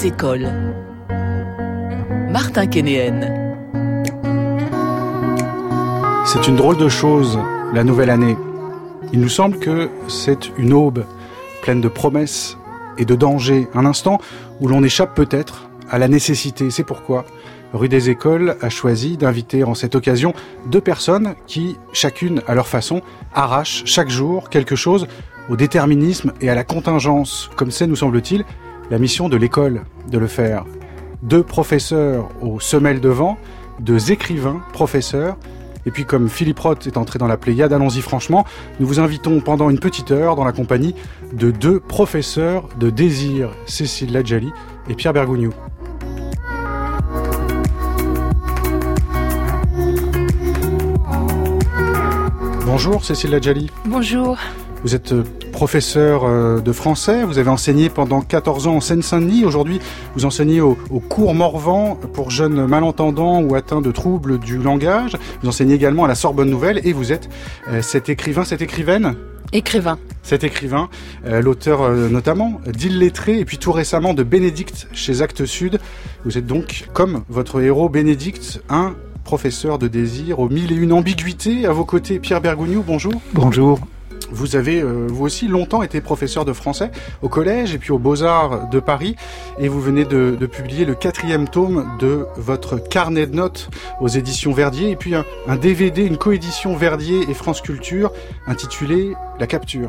des écoles. Martin Kénéen. C'est une drôle de chose, la nouvelle année. Il nous semble que c'est une aube pleine de promesses et de dangers. Un instant où l'on échappe peut-être à la nécessité. C'est pourquoi Rue des Écoles a choisi d'inviter en cette occasion 2 personnes qui, chacune à leur façon, arrachent chaque jour quelque chose au déterminisme et à la contingence, comme c'est, nous semble-t-il, la mission de l'école de le faire. 2 professeurs aux semelles de vent, 2 écrivains, professeurs, et puis comme Philippe Roth est entré dans la Pléiade, allons-y franchement, nous vous invitons pendant une petite heure dans la compagnie de 2 professeurs de désir, Cécile Ladjali et Pierre Bergougnoux. Bonjour Cécile Ladjali. Bonjour. Vous êtes professeur de français, vous avez enseigné pendant 14 ans en Seine-Saint-Denis. Aujourd'hui, vous enseignez au cours Morvan pour jeunes malentendants ou atteints de troubles du langage. Vous enseignez également à la Sorbonne Nouvelle et vous êtes cet écrivain, cette écrivaine ? Écrivain. Cet écrivain, l'auteur notamment d'Illettré et puis tout récemment de Bénédicte chez Actes Sud. Vous êtes donc, comme votre héros Bénédicte, un professeur de désir aux 1001 ambiguïtés. À vos côtés, Pierre Bergougnoux, bonjour. Bonjour. Vous avez, vous aussi, longtemps été professeur de français au collège et puis aux Beaux-Arts de Paris. Et vous venez de publier le 4e tome de votre carnet de notes aux éditions Verdier. Et puis un DVD, une coédition Verdier et France Culture intitulé La Capture.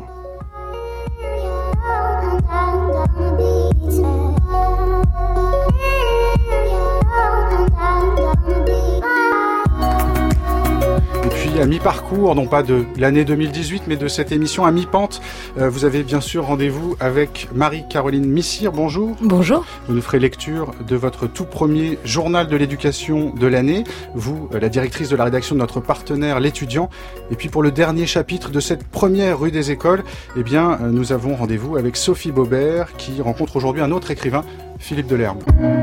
À mi-parcours, non pas de l'année 2018, mais de cette émission à mi-pente, vous avez bien sûr rendez-vous avec Marie-Caroline Missire. Bonjour. Bonjour. Vous nous ferez lecture de votre tout premier journal de l'éducation de l'année. Vous, la directrice de la rédaction de notre partenaire, l'étudiant. Et puis pour le dernier chapitre de cette première Rue des Écoles, eh bien, nous avons rendez-vous avec Sophie Baubert, qui rencontre aujourd'hui un autre écrivain, Philippe Delerme.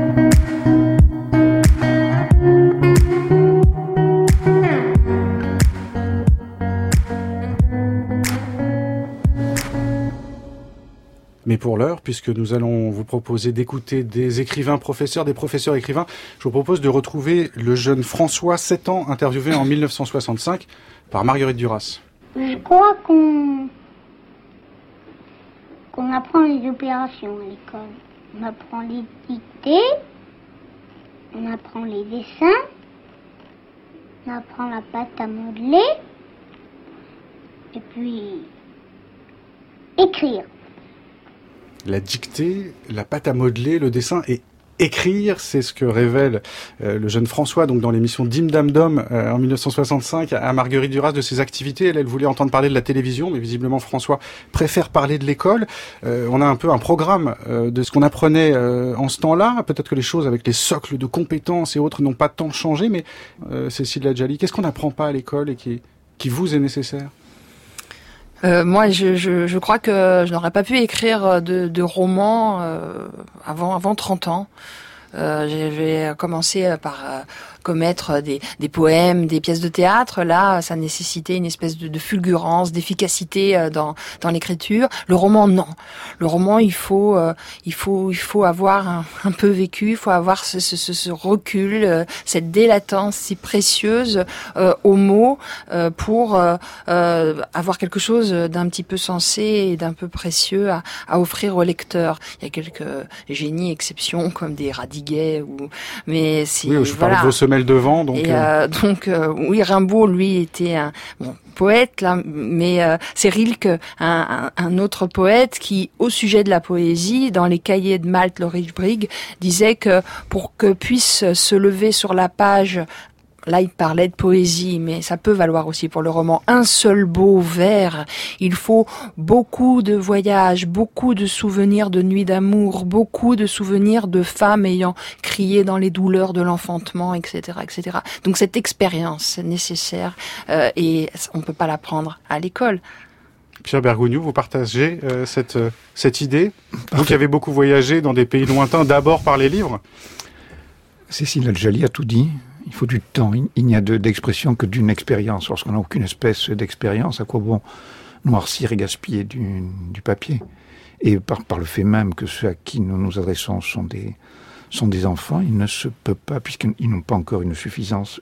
Mais pour l'heure, puisque nous allons vous proposer d'écouter des écrivains professeurs, des professeurs écrivains, je vous propose de retrouver le jeune François, 7 ans, interviewé en 1965 par Marguerite Duras. Je crois qu'on apprend les opérations à l'école. On apprend les dictées, on apprend les dessins, on apprend la pâte à modeler, et puis écrire. La dictée, la pâte à modeler, le dessin et écrire, c'est ce que révèle le jeune François, donc dans l'émission Dim Dam Dom en 1965 à Marguerite Duras de ses activités. Elle voulait entendre parler de la télévision, mais visiblement François préfère parler de l'école. On a un peu un programme de ce qu'on apprenait en ce temps-là. Peut-être que les choses avec les socles de compétences et autres n'ont pas tant changé, mais Cécile Ladjali, qu'est-ce qu'on n'apprend pas à l'école et qui vous est nécessaire ? Moi, je crois que je n'aurais pas pu écrire de romans avant 30 ans. J'avais commencé par commettre des poèmes, des pièces de théâtre. Là, ça nécessitait une espèce de fulgurance, d'efficacité dans l'écriture. Le roman, non. Le roman, il faut avoir un peu vécu, il faut avoir ce recul, cette délatence si précieuse aux mots pour avoir quelque chose d'un petit peu sensé et d'un peu précieux à offrir au lecteur. Il y a quelques génies, exceptions comme des Radiguet mais c'est oui, je parle de vos semelles de vent, donc. Oui, Rimbaud, lui, était un poète là, mais c'est Rilke, un autre poète qui, au sujet de la poésie, dans les cahiers de Malte, Lorich Brigg, disait que pour que puisse se lever sur la page. Là, il parlait de poésie, mais ça peut valoir aussi pour le roman. Un seul beau vers. Il faut beaucoup de voyages, beaucoup de souvenirs de nuits d'amour, beaucoup de souvenirs de femmes ayant crié dans les douleurs de l'enfantement, etc., etc. Donc cette expérience est nécessaire et on peut pas l'apprendre à l'école. Pierre Bergougnoux, vous partagez cette idée ? Vous qui avez beaucoup voyagé dans des pays lointains, d'abord par les livres ? Cécile Ladjali a tout dit. Il faut du temps. Il n'y a d'expression que d'une expérience. Lorsqu'on n'a aucune espèce d'expérience, à quoi bon noircir et gaspiller du papier ? Et par le fait même que ceux à qui nous nous adressons sont des enfants, il ne se peut pas, puisqu'ils n'ont pas encore une suffisante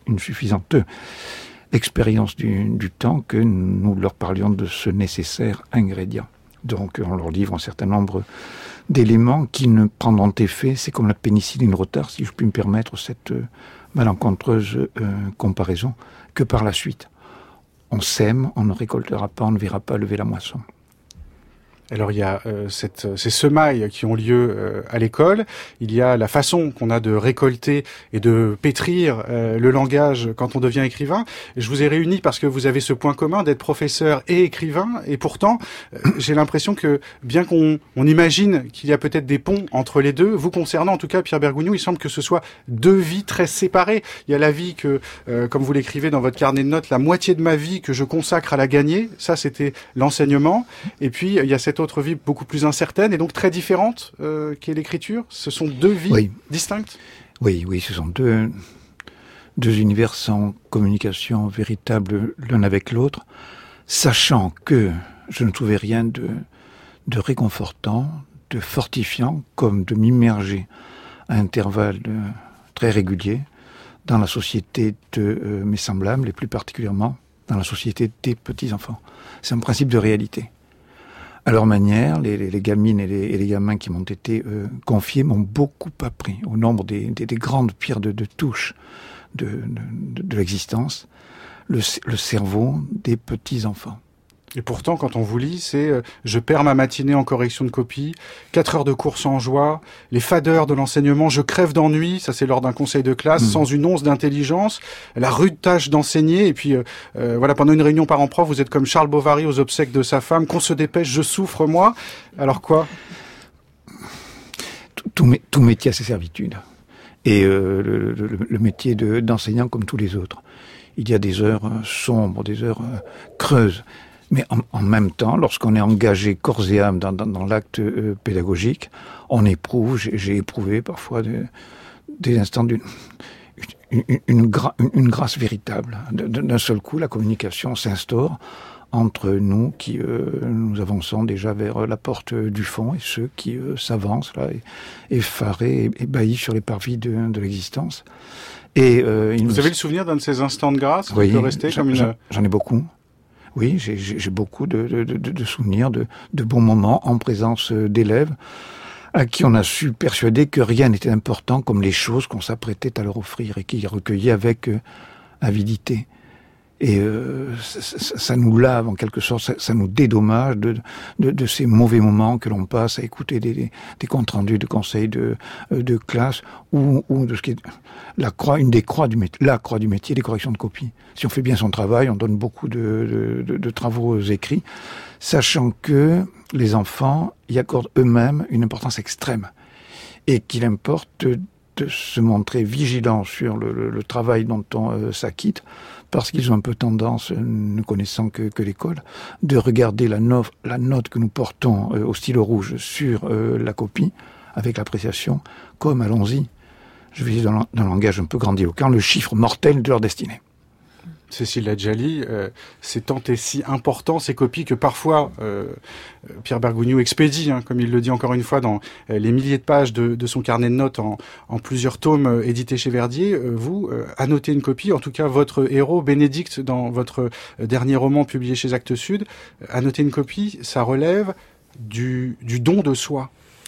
expérience du temps, que nous leur parlions de ce nécessaire ingrédient. Donc on leur livre un certain nombre d'éléments qui ne prendront effet, c'est comme la pénicilline retard, si je puis me permettre cette malencontreuse comparaison, que par la suite. On sème, on ne récoltera pas, on ne verra pas lever la moisson. Alors il y a ces semailles qui ont lieu à l'école, il y a la façon qu'on a de récolter et de pétrir le langage quand on devient écrivain. Je vous ai réunis parce que vous avez ce point commun d'être professeur et écrivain, et pourtant j'ai l'impression que bien qu'on imagine qu'il y a peut-être des ponts entre les deux, vous concernant en tout cas Pierre Bergogneau, il semble que ce soit deux vies très séparées. Il y a la vie que, comme vous l'écrivez dans votre carnet de notes, la moitié de ma vie que je consacre à la gagner, ça c'était l'enseignement, et puis il y a cette autre vie beaucoup plus incertaine et donc très différente qu'est l'écriture. Ce sont deux vies distinctes. Oui, ce sont deux univers sans communication véritable l'un avec l'autre, sachant que je ne trouvais rien de réconfortant, de fortifiant, comme de m'immerger à intervalles très réguliers dans la société de mes semblables, et plus particulièrement dans la société des petits-enfants. C'est un principe de réalité. À leur manière, les gamines et les gamins qui m'ont été confiés m'ont beaucoup appris au nombre des grandes pierres de touche de l'existence, le cerveau des petits-enfants. Et pourtant, quand on vous lit, c'est je perds ma matinée en correction de copie, 4 heures de cours sans joie, les fadeurs de l'enseignement, je crève d'ennui, ça c'est lors d'un conseil de classe, sans une once d'intelligence, la rude tâche d'enseigner, et puis voilà, pendant une réunion parents-prof, vous êtes comme Charles Bovary aux obsèques de sa femme, qu'on se dépêche, je souffre moi. Alors quoi ? Tout métier a ses servitudes. Et le métier d'enseignant comme tous les autres. Il y a des heures sombres, des heures creuses. Mais en même temps, lorsqu'on est engagé corps et âme dans l'acte pédagogique, on éprouve, j'ai éprouvé parfois des instants une grâce véritable. D'un seul coup, la communication s'instaure entre nous qui nous avançons déjà vers la porte du fond et ceux qui s'avancent là, effarés, ébahis sur les parvis de l'existence. Et vous avez le souvenir d'un de ces instants de grâce qui peut rester comme une... J'en ai beaucoup. Oui, j'ai beaucoup de souvenirs, de bons moments en présence d'élèves à qui on a su persuader que rien n'était important comme les choses qu'on s'apprêtait à leur offrir et qui recueillaient avec avidité. Et ça nous lave en quelque sorte, ça nous dédommage de ces mauvais moments que l'on passe à écouter des comptes rendus de conseils de classe ou de ce qui est une des croix du métier, la croix du métier des corrections de copie. Si on fait bien son travail, on donne beaucoup de travaux écrits, sachant que les enfants y accordent eux-mêmes une importance extrême et qu'il importe de se montrer vigilant sur le travail dont on s'acquitte, parce qu'ils ont un peu tendance, ne connaissant que l'école, de regarder la note que nous portons au stylo rouge sur la copie, avec l'appréciation, comme, allons-y, je vais dire dans un langage un peu grandiloquent, le chiffre mortel de leur destinée. Cécile Ladjali, c'est tant et si important ces copies que parfois Pierre Bergogneau expédie, comme il le dit encore une fois dans les milliers de pages de son carnet de notes en plusieurs tomes édités chez Verdier. Vous annotez une copie, en tout cas votre héros Bénédicte dans votre dernier roman publié chez Actes Sud, annoter une copie, ça relève du don de soi.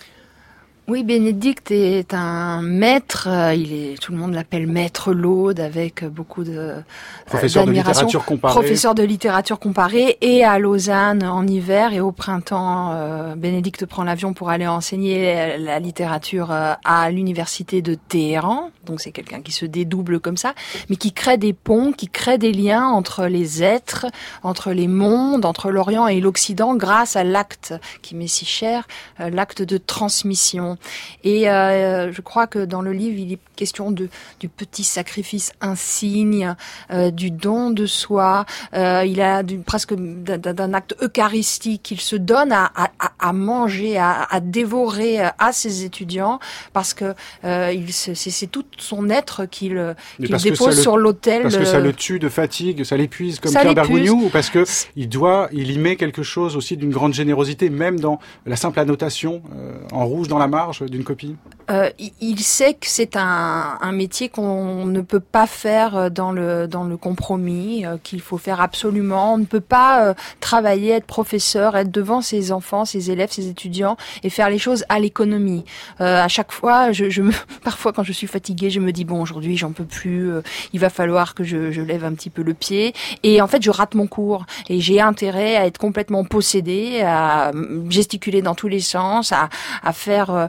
Oui, Bénédicte est un maître, tout le monde l'appelle maître Laude, avec beaucoup professeur de littérature comparée. Professeur de littérature comparée, et à Lausanne en hiver, et au printemps, Bénédicte prend l'avion pour aller enseigner la littérature à l'université de Téhéran. Donc c'est quelqu'un qui se dédouble comme ça, mais qui crée des ponts, qui crée des liens entre les êtres, entre les mondes, entre l'Orient et l'Occident, grâce à l'acte qui m'est si cher, l'acte de transmission. étudiants. Et je crois que dans le livre, il est question du petit sacrifice insigne, du don de soi. Il a presque d'un acte eucharistique qu'il se donne à manger, à dévorer à ses étudiants, parce que c'est tout son être qu'il dépose sur l'autel. Parce que ça le tue de fatigue, ça l'épuise, comme Pierre Bergogneau, ou parce que il y met quelque chose aussi d'une grande générosité, même dans la simple annotation en rouge dans la marge d'une copie. Il sait que c'est un métier qu'on ne peut pas faire dans le compromis, qu'il faut faire absolument. On ne peut pas travailler, être professeur, être devant ses enfants, ses élèves, ses étudiants et faire les choses à l'économie. À chaque fois, parfois quand je suis fatiguée, je me dis bon, aujourd'hui j'en peux plus, il va falloir que je lève un petit peu le pied. Et en fait, je rate mon cours et j'ai intérêt à être complètement possédée, à gesticuler dans tous les sens, à faire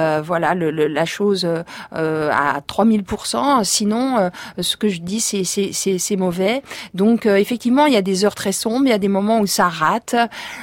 la chose à 3000%. Sinon, ce que je dis, c'est mauvais. Donc, effectivement, il y a des heures très sombres, il y a des moments où ça rate.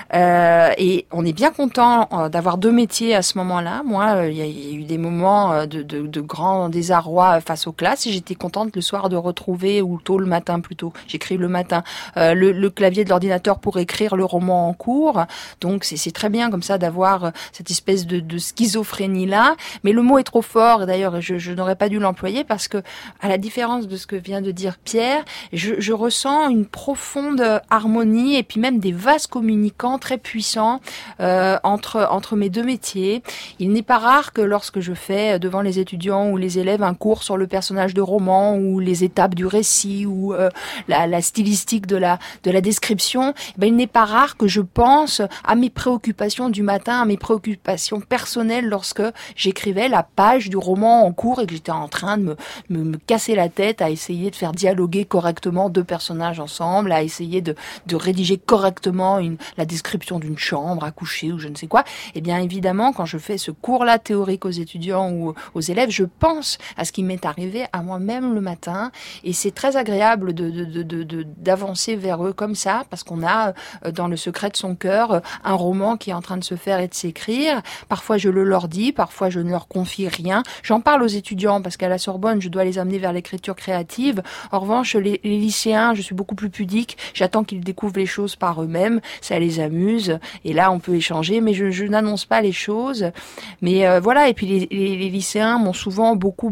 Et on est bien content d'avoir deux métiers à ce moment-là. Moi, il y a eu des moments de grand désarroi face aux classes et j'étais contente le soir de retrouver, ou tôt le matin plutôt, j'écris le matin, le clavier de l'ordinateur pour écrire le roman en cours. Donc, c'est très bien comme ça d'avoir cette espèce de schizophrénie-là. Mais le mot est trop fort. D'ailleurs, je n'aurais pas dû l'employer parce que, à la différence de ce que vient de dire Pierre, je ressens une profonde harmonie et puis même des vases communicants très puissants entre mes deux métiers. Il n'est pas rare que lorsque je fais devant les étudiants ou les élèves un cours sur le personnage de roman ou les étapes du récit ou la stylistique de la description, il n'est pas rare que je pense à mes préoccupations du matin, à mes préoccupations personnelles lorsque j'écrivais la page du roman en cours et que j'étais en train de me casser la tête à essayer de faire dialoguer correctement deux personnages ensemble, à essayer de rédiger correctement la description d'une chambre à coucher ou je ne sais quoi. Eh bien, évidemment, quand je fais ce cours-là théorique aux étudiants ou aux élèves, je pense à ce qui m'est arrivé à moi-même le matin et c'est très agréable d'avancer vers eux comme ça parce qu'on a dans le secret de son cœur un roman qui est en train de se faire et de s'écrire. Parfois, je le leur dis, parfois, je ne leur confie rien. J'en parle aux étudiants parce qu'à la Sorbonne, je dois les amener vers l'écriture créative. En revanche, les lycéens, je suis beaucoup plus pudique. J'attends qu'ils découvrent les choses par eux-mêmes. Ça les amuse. Et là, on peut échanger, mais je n'annonce pas les choses. Mais voilà. Et puis, les lycéens m'ont souvent beaucoup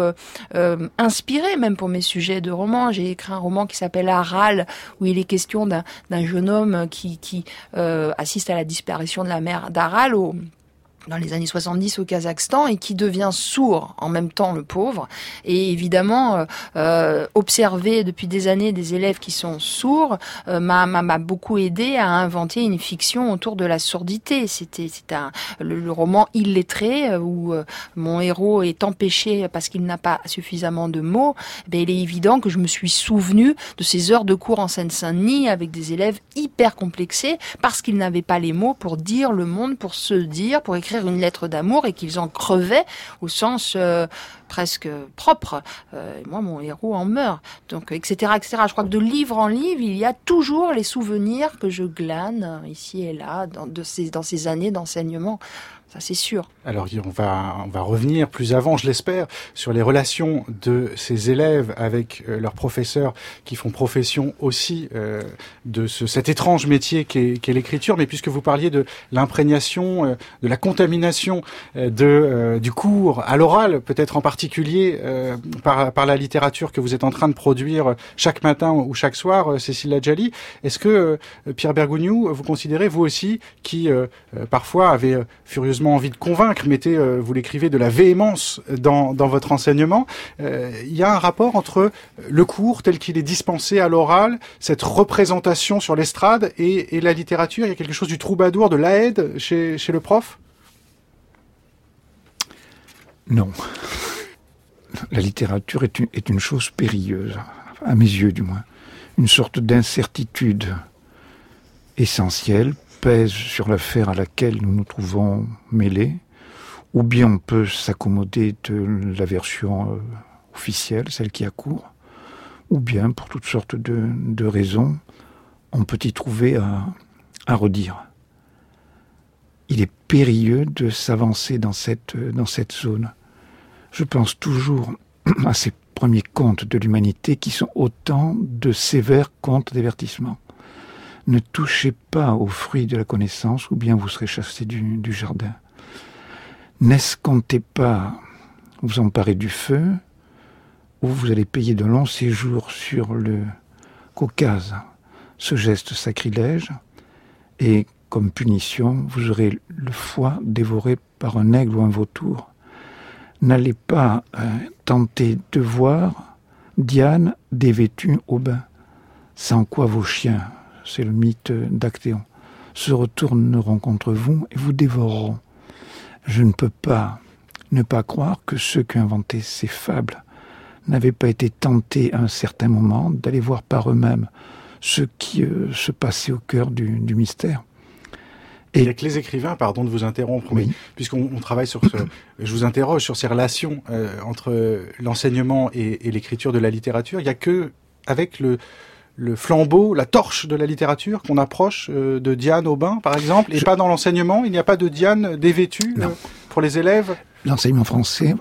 inspiré, même pour mes sujets de romans. J'ai écrit un roman qui s'appelle Aral, où il est question d'un jeune homme qui assiste à la disparition de la mère d'Aral dans les années 70 au Kazakhstan et qui devient sourd en même temps, le pauvre. Et évidemment, observer depuis des années des élèves qui sont sourds m'a beaucoup aidé à inventer une fiction autour de la sourdité. C'était le roman Illettré où mon héros est empêché parce qu'il n'a pas suffisamment de mots. Il est évident que je me suis souvenu de ces heures de cours en Seine-Saint-Denis avec des élèves hyper complexés parce qu'ils n'avaient pas les mots pour dire le monde, pour se dire, pour écrire une lettre d'amour et qu'ils en crevaient au sens presque propre. Moi, mon héros en meurt. Donc, etc., etc. Je crois que de livre en livre, il y a toujours les souvenirs que je glane ici et là dans ces années d'enseignement. Ça, c'est sûr. Alors, on va revenir plus avant, je l'espère, sur les relations de ces élèves avec leurs professeurs qui font profession aussi de cet étrange métier qu'est l'écriture. Mais puisque vous parliez de l'imprégnation, de la contamination du cours à l'oral, peut-être en particulier par la littérature que vous êtes en train de produire chaque matin ou chaque soir, Cécile Ladjali, est-ce que Pierre Bergogneau, vous considérez, vous aussi, qui parfois avez furieusement envie de convaincre, mettez, vous l'écrivez, de la véhémence dans votre enseignement. Il y a un rapport entre le cours tel qu'il est dispensé à l'oral, cette représentation sur l'estrade et la littérature. Il y a quelque chose du troubadour, de l'Aède chez le prof? Non. La littérature est une chose périlleuse, à mes yeux du moins. Une sorte d'incertitude essentielle pèse sur l'affaire à laquelle nous nous trouvons mêlés, ou bien on peut s'accommoder de la version officielle, celle qui a cours, ou bien, pour toutes sortes de raisons, on peut y trouver à redire. Il est périlleux de s'avancer dans cette zone. Je pense toujours à ces premiers contes de l'humanité qui sont autant de sévères contes d'avertissement. Ne touchez pas aux fruits de la connaissance ou bien vous serez chassé du jardin. N'escomptez pas vous emparer du feu ou vous allez payer de longs séjours sur le Caucase, ce geste sacrilège, et comme punition, vous aurez le foie dévoré par un aigle ou un vautour. N'allez pas tenter de voir Diane dévêtue au bain, sans quoi vos chiens, c'est le mythe d'Actéon, se retourneront contre vous et vous dévoreront. Je ne peux pas ne pas croire que ceux qui ont inventé ces fables n'avaient pas été tentés à un certain moment d'aller voir par eux-mêmes ce qui se passait au cœur du mystère. Et il n'y a que les écrivains, pardon de vous interrompre, oui. mais puisqu'on travaille sur je vous interroge sur ces relations entre l'enseignement et l'écriture de la littérature, il n'y a que avec le flambeau, la torche de la littérature qu'on approche de Diane au bain, par exemple, et pas dans l'enseignement. Il n'y a pas de Diane dévêtue pour les élèves. L'enseignement français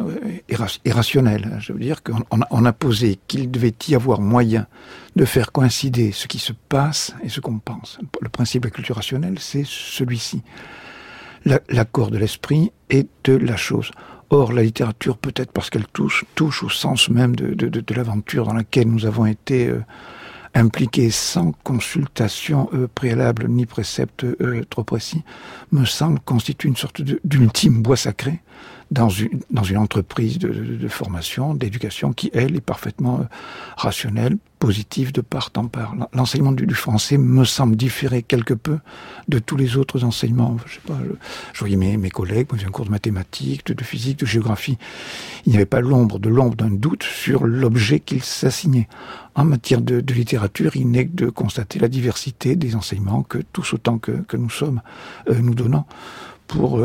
est rationnel. Je veux dire qu'on a posé qu'il devait y avoir moyen de faire coïncider ce qui se passe et ce qu'on pense. Le principe de la culture rationnelle, c'est celui-ci. L'accord de l'esprit et de la chose. Or, la littérature, peut-être parce qu'elle touche au sens même de l'aventure dans laquelle nous avons été impliqués sans consultation préalable ni précepte trop précis, me semble constituer une sorte d'ultime bois sacré dans une entreprise de formation, d'éducation qui, elle, est parfaitement rationnelle, positive de part en part. L'enseignement du français me semble différer quelque peu de tous les autres enseignements. Je sais pas, je voyais mes collègues, moi j'ai un cours de mathématiques, de physique, de géographie. Il n'y avait pas l'ombre d'un doute sur l'objet qu'ils s'assignaient. En matière de littérature, il n'est que de constater la diversité des enseignements que tous autant que nous sommes, nous donnons, pour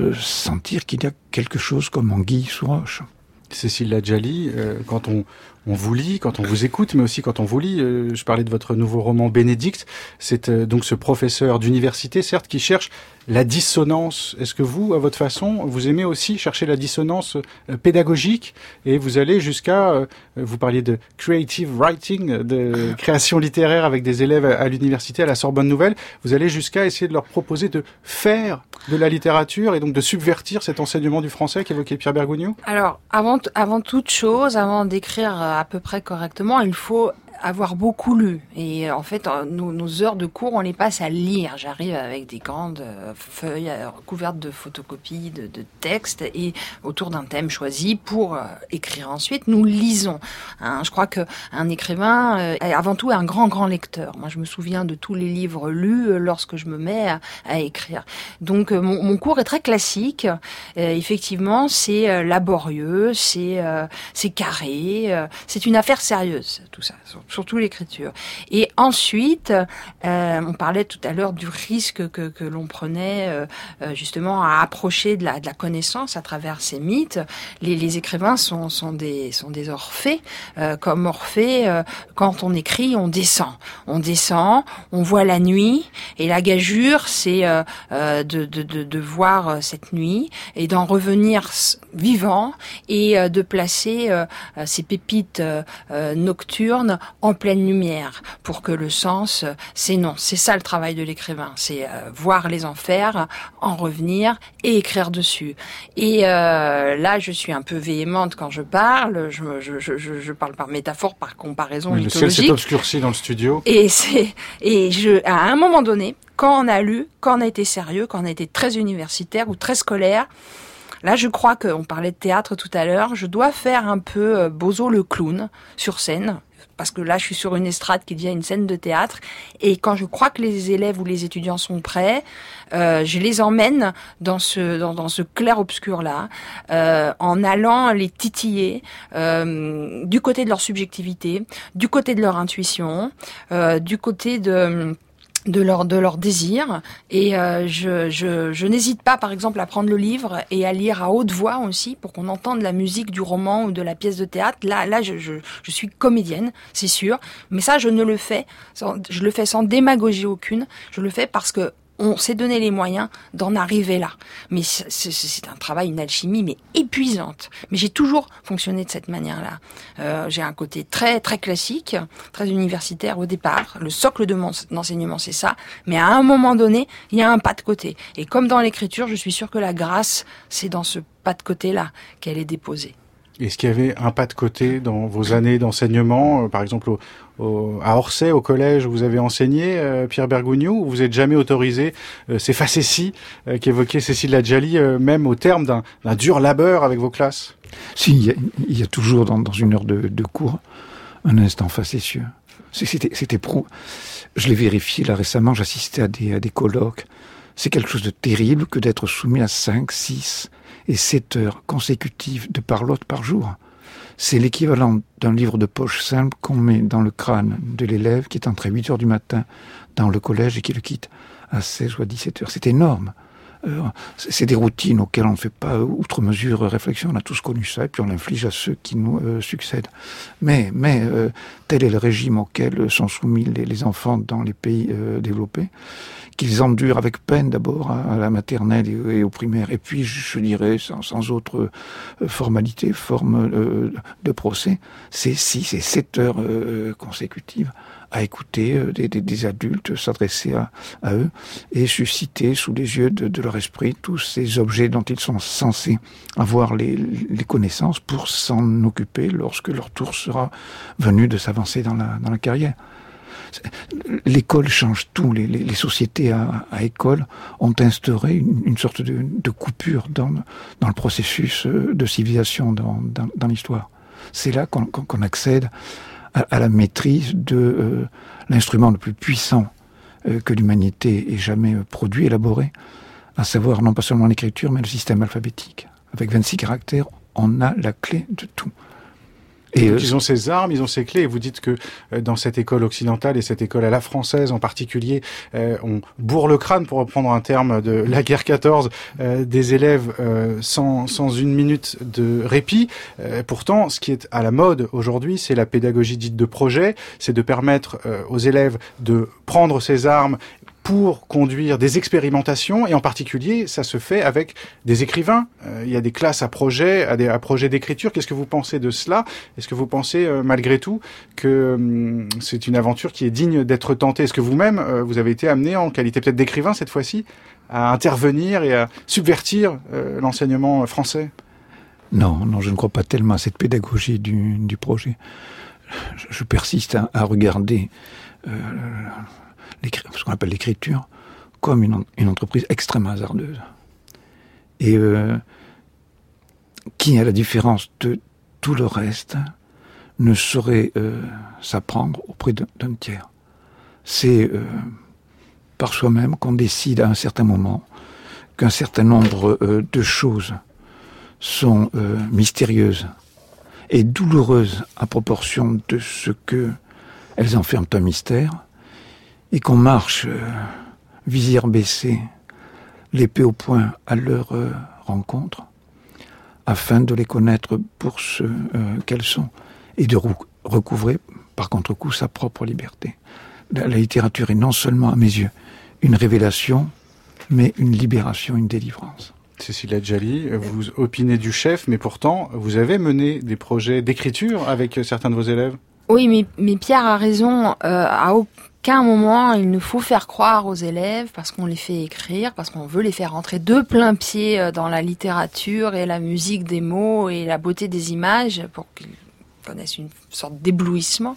sentir qu'il y a quelque chose comme anguille sous roche. Cécile Ladjali, quand on vous lit, quand on vous écoute, mais aussi quand on vous lit, je parlais de votre nouveau roman Bénédicte, c'est donc ce professeur d'université, certes, qui cherche la dissonance. Est-ce que vous, à votre façon, vous aimez aussi chercher la dissonance pédagogique et vous allez jusqu'à, vous parliez de creative writing, de création littéraire avec des élèves à l'université, à la Sorbonne Nouvelle, vous allez jusqu'à essayer de leur proposer de faire de la littérature et donc de subvertir cet enseignement du français qu'évoquait Pierre Bergogneau? Alors, avant toute chose, avant d'écrire à peu près correctement, il faut avoir beaucoup lu. Et en fait, nos heures de cours, on les passe à lire. J'arrive avec des grandes feuilles couvertes de photocopies, de textes, et autour d'un thème choisi pour écrire. Ensuite, nous lisons. Je crois qu'un écrivain est avant tout un grand lecteur. Moi, je me souviens de tous les livres lus lorsque je me mets à écrire. Donc, mon cours est très classique. Effectivement, c'est laborieux, c'est carré, c'est une affaire sérieuse, tout ça. Surtout l'écriture. Et ensuite, on parlait tout à l'heure du risque que l'on prenait justement à approcher de la connaissance à travers ces mythes. Les écrivains sont des Orphées. Comme Orphée, quand on écrit, on descend. On voit la nuit, et la gageure, c'est de voir cette nuit et d'en revenir vivant et de placer ces pépites nocturnes en pleine lumière pour que le sens s'énonce. C'est ça le travail de l'écrivain, c'est voir les enfers, en revenir et écrire dessus. Et là, je suis un peu véhémente quand je parle, je parle par métaphore, par comparaison mythologique. Le ciel s'est obscurci dans le studio. À un moment donné, quand on a lu, quand on a été sérieux, quand on a été très universitaire ou très scolaire, là, je crois qu'on parlait de théâtre tout à l'heure, je dois faire un peu Bozo le clown sur scène, parce que là, je suis sur une estrade qui devient une scène de théâtre, et quand je crois que les élèves ou les étudiants sont prêts, je les emmène dans ce clair-obscur-là, en allant les titiller du côté de leur subjectivité, du côté de leur intuition, du côté de leur désir, et je n'hésite pas, par exemple, à prendre le livre et à lire à haute voix aussi pour qu'on entende la musique du roman ou de la pièce de théâtre. Là je suis comédienne, c'est sûr, mais ça je le fais sans démagogie aucune. Je le fais parce que on s'est donné les moyens d'en arriver là. Mais c'est un travail, une alchimie, mais épuisante. Mais j'ai toujours fonctionné de cette manière-là. J'ai un côté très très classique, très universitaire au départ. Le socle de mon enseignement, c'est ça. Mais à un moment donné, il y a un pas de côté. Et comme dans l'écriture, je suis sûre que la grâce, c'est dans ce pas de côté-là qu'elle est déposée. Est-ce qu'il y avait un pas de côté dans vos années d'enseignement, par exemple à Orsay, au collège où vous avez enseigné, Pierre Bergougnoux, où vous n'êtes jamais autorisé ces facéties qu'évoquait Cécile Ladjali, même au terme d'un dur labeur avec vos classes? Si, il y a toujours dans une heure de cours un instant facétieux. C'était je l'ai vérifié là récemment, j'assistais à des colloques. C'est quelque chose de terrible que d'être soumis à 5, 6 et 7 heures consécutives de parlotte par jour. C'est l'équivalent d'un livre de poche simple qu'on met dans le crâne de l'élève qui est entré à 8 heures du matin dans le collège et qui le quitte à 16 ou à 17 heures. C'est énorme. C'est des routines auxquelles on ne fait pas outre mesure réflexion. On a tous connu ça et puis on l'inflige à ceux qui nous succèdent. Mais tel est le régime auquel sont soumis les enfants dans les pays développés, qu'ils endurent avec peine d'abord à la maternelle et au primaire. Et puis, je dirais, sans autre formalité, forme de procès, c'est 6 et 7 heures consécutives à écouter des adultes s'adresser à eux et susciter sous les yeux de leur esprit tous ces objets dont ils sont censés avoir les connaissances pour s'en occuper lorsque leur tour sera venu de s'avancer dans la carrière. L'école change tout. Les sociétés à école ont instauré une sorte de coupure dans le processus de civilisation dans l'histoire. C'est là qu'on accède à la maîtrise de l'instrument le plus puissant que l'humanité ait jamais produit, élaboré, à savoir non pas seulement l'écriture, mais le système alphabétique. Avec 26 caractères, on a la clé de tout. Et donc ils ont ces armes, ils ont ces clés, et vous dites que dans cette école occidentale et cette école à la française en particulier, on bourre le crâne, pour reprendre un terme de la guerre 14, des élèves sans une minute de répit. Pourtant, ce qui est à la mode aujourd'hui, c'est la pédagogie dite de projet, c'est de permettre aux élèves de prendre ces armes pour conduire des expérimentations, et en particulier, ça se fait avec des écrivains. Il y a des classes à projet, à projets d'écriture. Qu'est-ce que vous pensez de cela? Est-ce que vous pensez, malgré tout, que c'est une aventure qui est digne d'être tentée? Est-ce que vous-même, vous avez été amené, en qualité peut-être d'écrivain cette fois-ci, à intervenir et à subvertir l'enseignement français? Non, je ne crois pas tellement à cette pédagogie du projet. Je persiste à regarder ce qu'on appelle l'écriture comme une entreprise extrêmement hasardeuse. Et qui, à la différence de tout le reste, ne saurait s'apprendre auprès d'un tiers. C'est par soi-même qu'on décide à un certain moment qu'un certain nombre de choses sont mystérieuses et douloureuses à proportion de ce qu'elles enferment un mystère, et qu'on marche, visière baissée, l'épée au poing à leur rencontre, afin de les connaître pour ce qu'elles sont, et de recouvrer, par contre-coup, sa propre liberté. La littérature est non seulement, à mes yeux, une révélation, mais une libération, une délivrance. Cécile Ladjali, vous opinez du chef, mais pourtant, vous avez mené des projets d'écriture avec certains de vos élèves? Oui, mais Pierre a raison. À aucun moment, il nous faut faire croire aux élèves, parce qu'on les fait écrire, parce qu'on veut les faire entrer de plein pied dans la littérature et la musique des mots et la beauté des images, pour qu'ils connaissent une sorte d'éblouissement.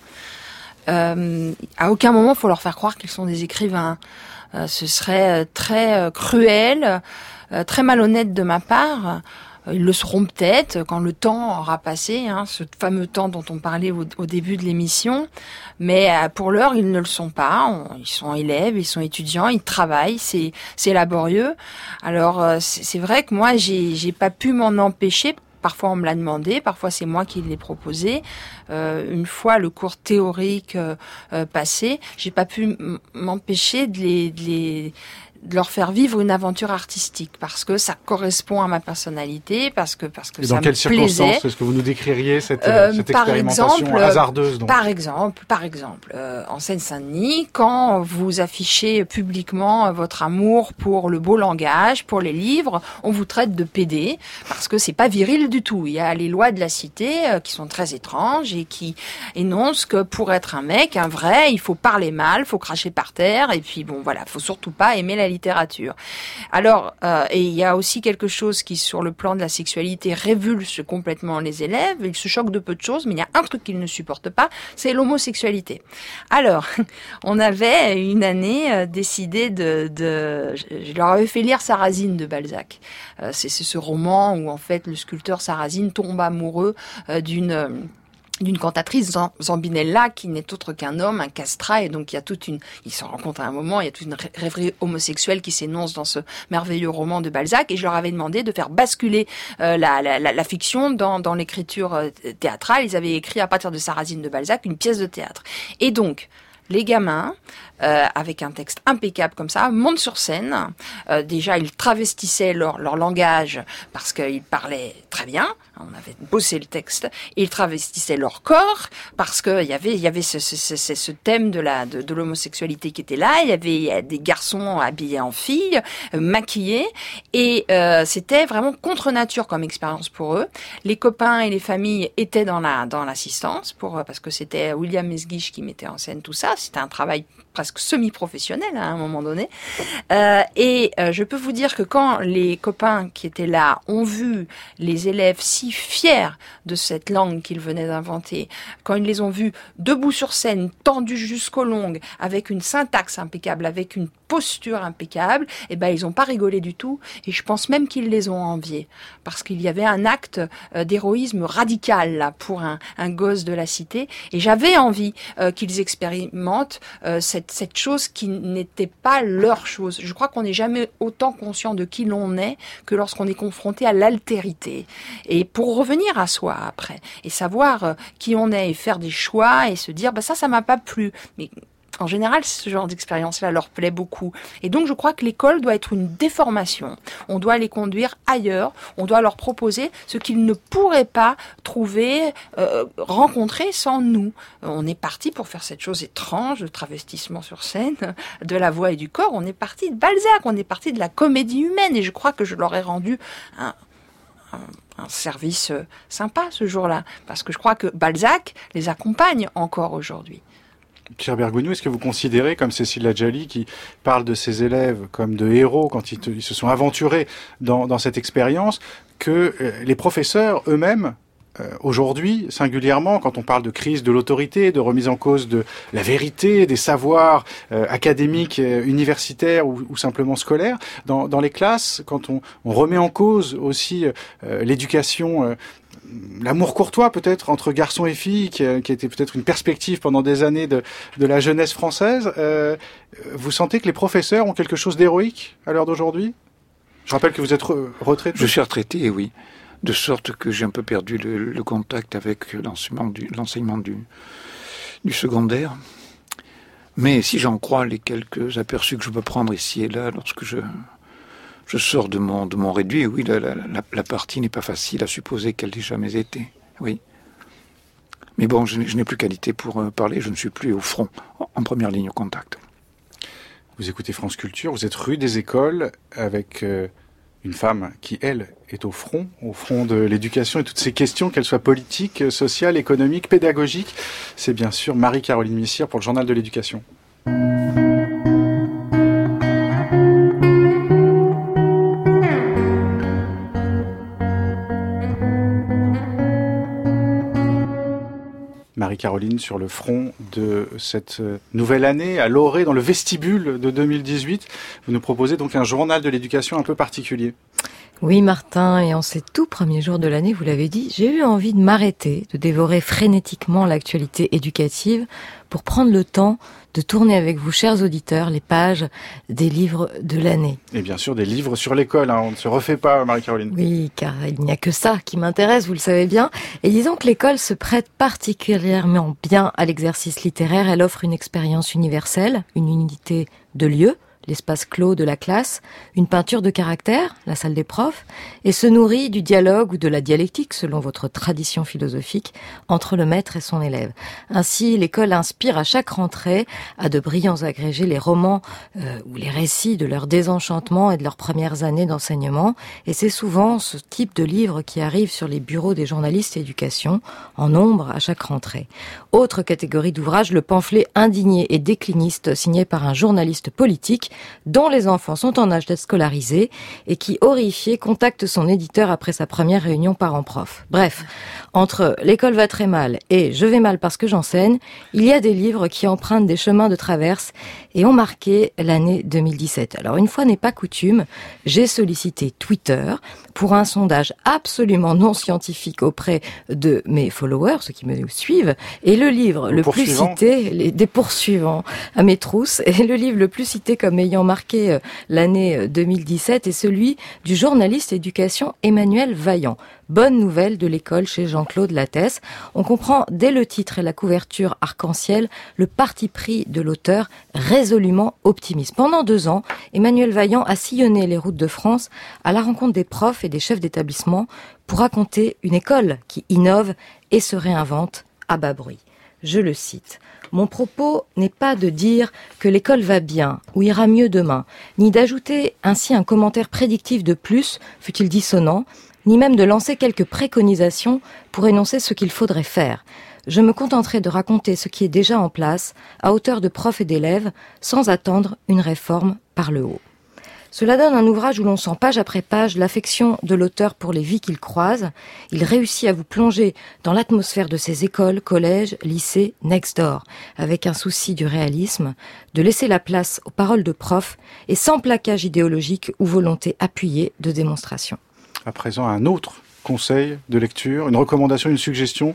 À aucun moment, il faut leur faire croire qu'ils sont des écrivains. Ce serait très cruel, très malhonnête de ma part. Ils le seront peut-être quand le temps aura passé, ce fameux temps dont on parlait au début de l'émission. Mais pour l'heure, ils ne le sont pas. Ils sont élèves, ils sont étudiants, ils travaillent, c'est laborieux. Alors c'est vrai que moi, j'ai pas pu m'en empêcher. Parfois on me l'a demandé, parfois c'est moi qui l'ai proposé. Une fois le cours théorique passé, j'ai pas pu m'empêcher de de leur faire vivre une aventure artistique, parce que ça correspond à ma personnalité, parce que ça me plaisait. Dans quelles circonstances est-ce que vous nous décririez cette expérimentation hasardeuse donc. Par exemple, en Seine-Saint-Denis, quand vous affichez publiquement votre amour pour le beau langage, pour les livres, on vous traite de pédé, parce que c'est pas viril du tout. Il y a les lois de la cité qui sont très étranges et qui énoncent que pour être un mec, un vrai, il faut parler mal, faut cracher par terre, et puis bon voilà, faut surtout pas aimer la littérature. Alors, et il y a aussi quelque chose qui, sur le plan de la sexualité, révulse complètement les élèves. Ils se choquent de peu de choses, mais il y a un truc qu'ils ne supportent pas, c'est l'homosexualité. Alors, on avait une année décidé je leur avais fait lire Sarrasine de Balzac. C'est ce roman où en fait le sculpteur Sarrasine tombe amoureux d'une cantatrice, Zambinella, qui n'est autre qu'un homme, un castrat, et donc il y a ils se rencontrent à un moment, il y a toute une rêverie homosexuelle qui s'énonce dans ce merveilleux roman de Balzac, et je leur avais demandé de faire basculer la fiction dans l'écriture théâtrale. Ils avaient écrit à partir de Sarrasine de Balzac une pièce de théâtre. Et donc, les gamins, avec un texte impeccable comme ça, montent sur scène. Déjà, ils travestissaient leur langage parce qu'ils parlaient très bien. On avait bossé le texte. Et ils travestissaient leur corps parce que il y avait ce thème de l'homosexualité qui était là. Il y avait des garçons habillés en filles, maquillés, et c'était vraiment contre nature comme expérience pour eux. Les copains et les familles étaient dans l'assistance parce que c'était William Mesguich qui mettait en scène tout ça. C'était un travail presque semi-professionnel à un moment donné. Et je peux vous dire que quand les copains qui étaient là ont vu les élèves si fiers de cette langue qu'ils venaient d'inventer, quand ils les ont vus debout sur scène, tendus jusqu'aux longues, avec une syntaxe impeccable, avec une posture impeccable, eh ben ils ont pas rigolé du tout, et je pense même qu'ils les ont enviés, parce qu'il y avait un acte d'héroïsme radical là pour un gosse de la cité, et j'avais envie qu'ils expérimentent cette chose qui n'était pas leur chose. Je crois qu'on n'est jamais autant conscient de qui l'on est que lorsqu'on est confronté à l'altérité, et pour revenir à soi après, et savoir qui on est, et faire des choix, et se dire ça m'a pas plu, mais en général, ce genre d'expérience-là leur plaît beaucoup. Et donc, je crois que l'école doit être une déformation. On doit les conduire ailleurs. On doit leur proposer ce qu'ils ne pourraient pas trouver, rencontrer sans nous. On est parti pour faire cette chose étrange, le travestissement sur scène, de la voix et du corps. On est parti de Balzac. On est parti de la comédie humaine. Et je crois que je leur ai rendu un service sympa ce jour-là. Parce que je crois que Balzac les accompagne encore aujourd'hui. Pierre Bergogneau, est-ce que vous considérez, comme Cécile Ladjali, qui parle de ses élèves comme de héros quand ils se sont aventurés dans cette expérience, que les professeurs eux-mêmes, aujourd'hui, singulièrement, quand on parle de crise de l'autorité, de remise en cause de la vérité, des savoirs académiques, universitaires ou simplement scolaires, dans les classes, quand on remet en cause aussi l'éducation, l'amour courtois peut-être entre garçons et filles, qui a été peut-être une perspective pendant des années de la jeunesse française, vous sentez que les professeurs ont quelque chose d'héroïque à l'heure d'aujourd'hui ? Je rappelle que vous êtes retraité. Je suis retraité, oui. De sorte que j'ai un peu perdu le contact avec l'enseignement du secondaire. Mais si j'en crois les quelques aperçus que je peux prendre ici et là, lorsque je sors de mon réduit, oui, la partie n'est pas facile à supposer qu'elle n'ait jamais été, oui. Mais bon, je n'ai plus qualité pour parler, je ne suis plus au front, en première ligne au contact. Vous écoutez France Culture, vous êtes rue des Écoles avec une femme qui, elle, est au front de l'éducation et toutes ces questions, qu'elles soient politiques, sociales, économiques, pédagogiques. C'est bien sûr Marie-Caroline Messire pour le Journal de l'Éducation. Marie-Caroline, sur le front de cette nouvelle année, à l'orée, dans le vestibule de 2018, vous nous proposez donc un journal de l'éducation un peu particulier. Oui, Martin, et en ces tout premiers jours de l'année, vous l'avez dit, j'ai eu envie de m'arrêter, de dévorer frénétiquement l'actualité éducative pour prendre le temps de tourner avec vous, chers auditeurs, les pages des livres de l'année. Et bien sûr, des livres sur l'école, on ne se refait pas, Marie-Caroline. Oui, car il n'y a que ça qui m'intéresse, vous le savez bien. Et disons que l'école se prête particulièrement bien à l'exercice littéraire. Elle offre une expérience universelle, une unité de lieu, l'espace clos de la classe, une peinture de caractère, la salle des profs, et se nourrit du dialogue ou de la dialectique, selon votre tradition philosophique, entre le maître et son élève. Ainsi, l'école inspire à chaque rentrée à de brillants agrégés les romans ou les récits de leur désenchantement et de leurs premières années d'enseignement, et c'est souvent ce type de livre qui arrive sur les bureaux des journalistes éducation, en nombre à chaque rentrée. Autre catégorie d'ouvrages, le pamphlet indigné et décliniste signé par un journaliste politique dont les enfants sont en âge d'être scolarisés et qui, horrifié, contacte son éditeur après sa première réunion parents-prof. Bref, entre l'école va très mal et je vais mal parce que j'enseigne, il y a des livres qui empruntent des chemins de traverse et ont marqué l'année 2017. Alors une fois n'est pas coutume, j'ai sollicité Twitter pour un sondage absolument non scientifique auprès de mes followers, ceux qui me suivent, et le livre le plus cité, des poursuivants à mes trousses, et le livre le plus cité comme ayant marqué l'année 2017 est celui du journaliste éducation Emmanuel Vaillant. Bonne nouvelle de l'école chez Jean-Claude Lattès. On comprend dès le titre et la couverture arc-en-ciel le parti pris de l'auteur résolument optimiste. Pendant 2 ans, Emmanuel Vaillant a sillonné les routes de France à la rencontre des profs et des chefs d'établissement pour raconter une école qui innove et se réinvente à bas bruit. Je le cite. Mon propos n'est pas de dire que l'école va bien ou ira mieux demain, ni d'ajouter ainsi un commentaire prédictif de plus, fût-il dissonant, ni même de lancer quelques préconisations pour énoncer ce qu'il faudrait faire. Je me contenterai de raconter ce qui est déjà en place, à hauteur de profs et d'élèves, sans attendre une réforme par le haut. Cela donne un ouvrage où l'on sent page après page l'affection de l'auteur pour les vies qu'il croise. Il réussit à vous plonger dans l'atmosphère de ses écoles, collèges, lycées, next door, avec un souci du réalisme, de laisser la place aux paroles de profs et sans plaquage idéologique ou volonté appuyée de démonstration. À présent, un autre conseil de lecture, une recommandation, une suggestion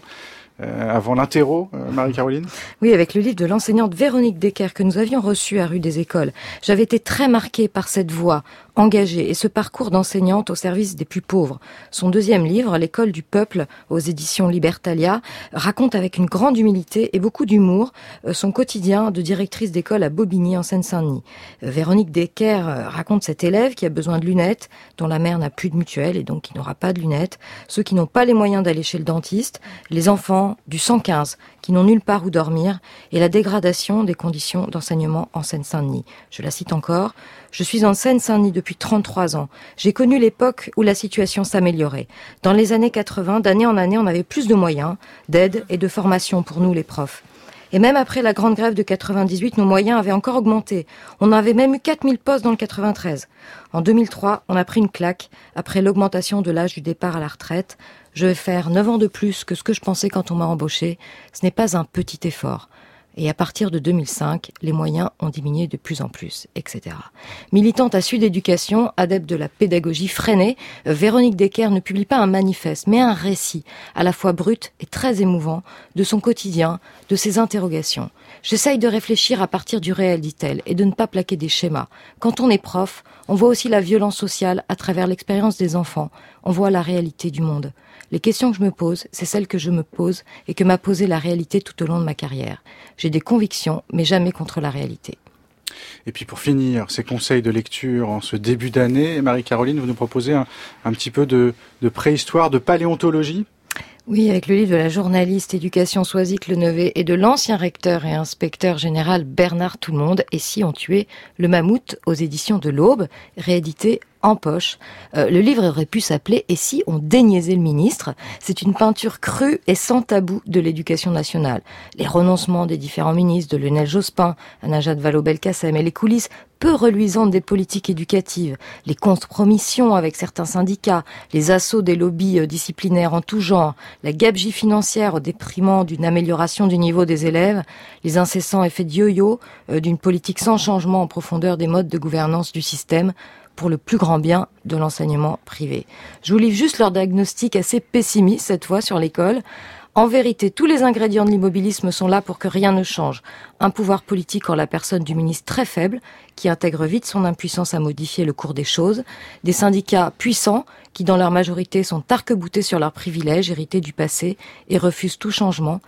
avant l'interro, Marie-Caroline ? Oui, avec le livre de l'enseignante Véronique Decker que nous avions reçu à Rue des Écoles. J'avais été très marquée par cette voix engagée et ce parcours d'enseignante au service des plus pauvres. Son 2e livre, L'école du peuple, aux éditions Libertalia, raconte avec une grande humilité et beaucoup d'humour son quotidien de directrice d'école à Bobigny en Seine-Saint-Denis. Véronique Decker raconte cet élève qui a besoin de lunettes, dont la mère n'a plus de mutuelle et donc qui n'aura pas de lunettes, ceux qui n'ont pas les moyens d'aller chez le dentiste, les enfants du 115 qui n'ont nulle part où dormir et la dégradation des conditions d'enseignement en Seine-Saint-Denis. Je la cite encore. Je suis en Seine-Saint-Denis depuis 33 ans. J'ai connu l'époque où la situation s'améliorait. Dans les années 80, d'année en année, on avait plus de moyens, d'aide et de formation pour nous les profs. Et même après la grande grève de 98, nos moyens avaient encore augmenté. On avait même eu 4000 postes dans le 93. En 2003, on a pris une claque après l'augmentation de l'âge du départ à la retraite. Je vais faire 9 ans de plus que ce que je pensais quand on m'a embauché. Ce n'est pas un petit effort. Et à partir de 2005, les moyens ont diminué de plus en plus, etc. Militante à Sud Éducation, adepte de la pédagogie freinée, Véronique Decker ne publie pas un manifeste, mais un récit, à la fois brut et très émouvant, de son quotidien, de ses interrogations. J'essaye de réfléchir à partir du réel, dit-elle, et de ne pas plaquer des schémas. Quand on est prof, on voit aussi la violence sociale à travers l'expérience des enfants. On voit la réalité du monde. Les questions que je me pose, c'est celles que je me pose et que m'a posé la réalité tout au long de ma carrière. J'ai des convictions, mais jamais contre la réalité. Et puis pour finir, ces conseils de lecture en ce début d'année, Marie-Caroline, vous nous proposez un petit peu de préhistoire, de paléontologie ? Oui, avec le livre de la journaliste Éducation Soisic-Lenevé et de l'ancien recteur et inspecteur général Bernard Tout-le-Monde, Et si on tuait le mammouth aux éditions de l'Aube, réédité en poche. Le livre aurait pu s'appeler « Et si on déniaisait le ministre ?» C'est une peinture crue et sans tabou de l'éducation nationale. Les renoncements des différents ministres, de Lionel Jospin à Najat Vallaud-Belkacem et les coulisses peu reluisantes des politiques éducatives, les compromissions avec certains syndicats, les assauts des lobbies disciplinaires en tout genre, la gabegie financière au déprimant d'une amélioration du niveau des élèves, les incessants effets de yo-yo d'une politique sans changement en profondeur des modes de gouvernance du système, pour le plus grand bien de l'enseignement privé. Je vous livre juste leur diagnostic assez pessimiste cette fois sur l'école. En vérité, tous les ingrédients de l'immobilisme sont là pour que rien ne change. Un pouvoir politique en la personne du ministre très faible, qui intègre vite son impuissance à modifier le cours des choses. Des syndicats puissants, qui dans leur majorité sont arc-boutés sur leurs privilèges hérités du passé et refusent tout changement.